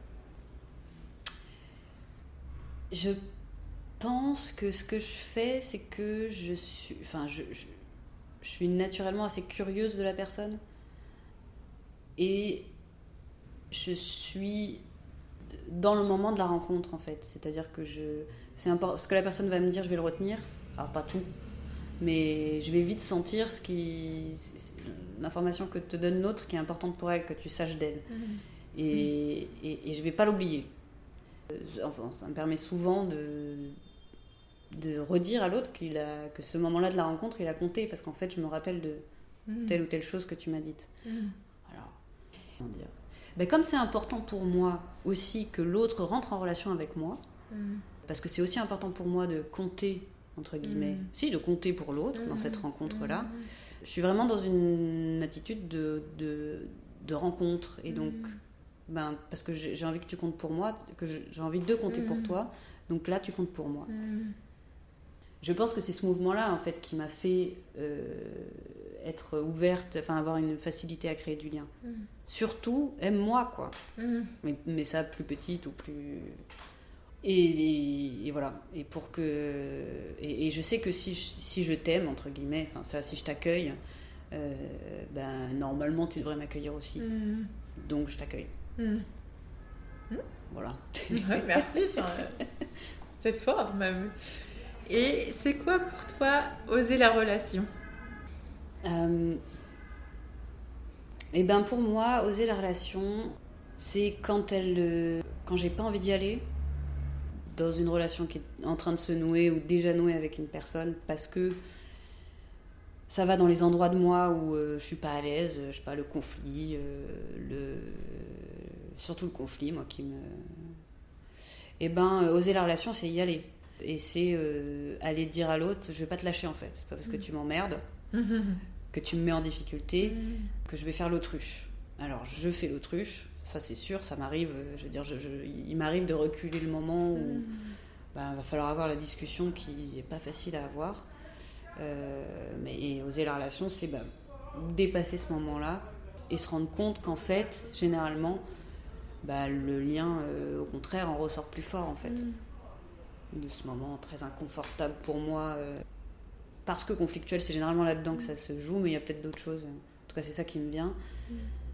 je pense que ce que je fais, c'est que je suis, enfin, je, je, je suis naturellement assez curieuse de la personne et je suis dans le moment de la rencontre en fait. C'est-à-dire que je, c'est important, ce que la personne va me dire, je vais le retenir. Alors pas tout, mais je vais vite sentir ce qui, l'information que te donne l'autre qui est importante pour elle, que tu saches d'elle. Mmh. Et, mmh. et, et je ne vais pas l'oublier. Enfin, ça me permet souvent de, de redire à l'autre qu'il a, que ce moment-là de la rencontre, il a compté, parce qu'en fait, je me rappelle de mmh. telle ou telle chose que tu m'as dite. Mmh. Alors, comment dire ben, comme c'est important pour moi aussi que l'autre rentre en relation avec moi, mmh. parce que c'est aussi important pour moi de compter, entre guillemets, mmh. si, de compter pour l'autre mmh. dans cette rencontre-là, mmh. je suis vraiment dans une attitude de, de, de rencontre, et donc... Mmh. Ben, parce que j'ai, j'ai envie que tu comptes pour moi, que je, j'ai envie de compter mmh. pour toi, donc là tu comptes pour moi. Mmh. Je pense que c'est ce mouvement-là en fait qui m'a fait euh, être ouverte, enfin avoir une facilité à créer du lien. Mmh. Surtout, aime-moi quoi. Mmh. Mais, mais ça plus petite ou plus. Et, et, et voilà. Et pour que et, et je sais que si je, si je t'aime entre guillemets, enfin ça, si je t'accueille, euh, ben normalement tu devrais m'accueillir aussi. Mmh. Donc je t'accueille. Mmh. Voilà. Ouais, merci, ça, c'est fort même. Et c'est quoi pour toi oser la relation ? euh, Et ben pour moi, oser la relation, c'est quand elle, quand j'ai pas envie d'y aller dans une relation qui est en train de se nouer ou déjà nouée avec une personne, parce que ça va dans les endroits de moi où euh, je suis pas à l'aise, je sais pas, le conflit, euh, le... surtout le conflit, moi, qui me... Eh ben, euh, oser la relation, c'est y aller. Et c'est euh, aller dire à l'autre, je vais pas te lâcher, en fait. C'est pas parce que tu m'emmerdes, mmh. que tu me mets en difficulté, mmh. que je vais faire l'autruche. Alors, je fais l'autruche, ça c'est sûr, ça m'arrive, je veux dire, je, je, il m'arrive de reculer le moment où mmh. ben, va falloir avoir la discussion qui est pas facile à avoir. Euh, mais oser la relation, c'est bah, dépasser ce moment-là et se rendre compte qu'en fait, généralement, bah, le lien, euh, au contraire, en ressort plus fort en fait. Mmh. De ce moment très inconfortable pour moi, euh, parce que conflictuel, c'est généralement là-dedans que ça se joue, mais il y a peut-être d'autres choses. En tout cas, c'est ça qui me vient. Mmh.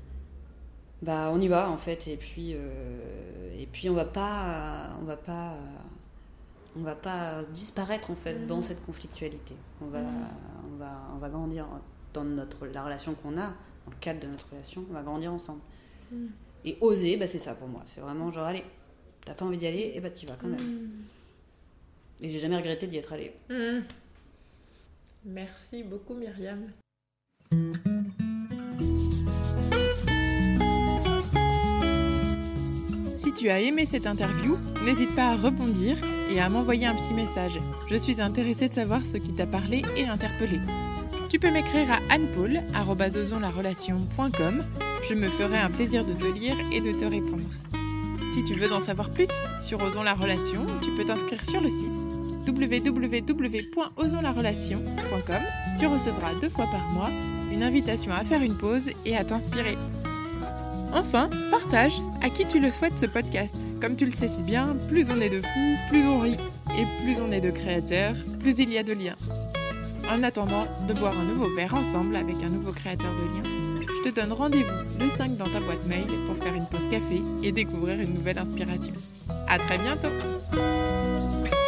Bah, on y va en fait, et puis, euh, et puis on va pas, on va pas. On va pas disparaître en fait mmh. dans cette conflictualité. On va, mmh. on va, on va grandir dans notre, la relation qu'on a, dans le cadre de notre relation, on va grandir ensemble. Mmh. Et oser, bah, c'est ça pour moi. C'est vraiment genre, allez, t'as pas envie d'y aller, et bah t'y vas quand même. Mmh. Et j'ai jamais regretté d'y être allée. Mmh. Merci beaucoup Myriam. Si tu as aimé cette interview, n'hésite pas à rebondir et à m'envoyer un petit message. Je suis intéressée de savoir ce qui t'a parlé et interpellé. Tu peux m'écrire à annepaul arobase osons la relation point com. Je me ferai un plaisir de te lire et de te répondre. Si tu veux en savoir plus sur Osons la relation, tu peux t'inscrire sur le site w w w point osons la relation point com. Tu recevras deux fois par mois une invitation à faire une pause et à t'inspirer. Enfin, partage à qui tu le souhaites ce podcast. Comme tu le sais si bien, plus on est de fous, plus on rit. Et plus on est de créateurs, plus il y a de liens. En attendant de boire un nouveau verre ensemble avec un nouveau créateur de liens, je te donne rendez-vous le cinq dans ta boîte mail pour faire une pause café et découvrir une nouvelle inspiration. À très bientôt!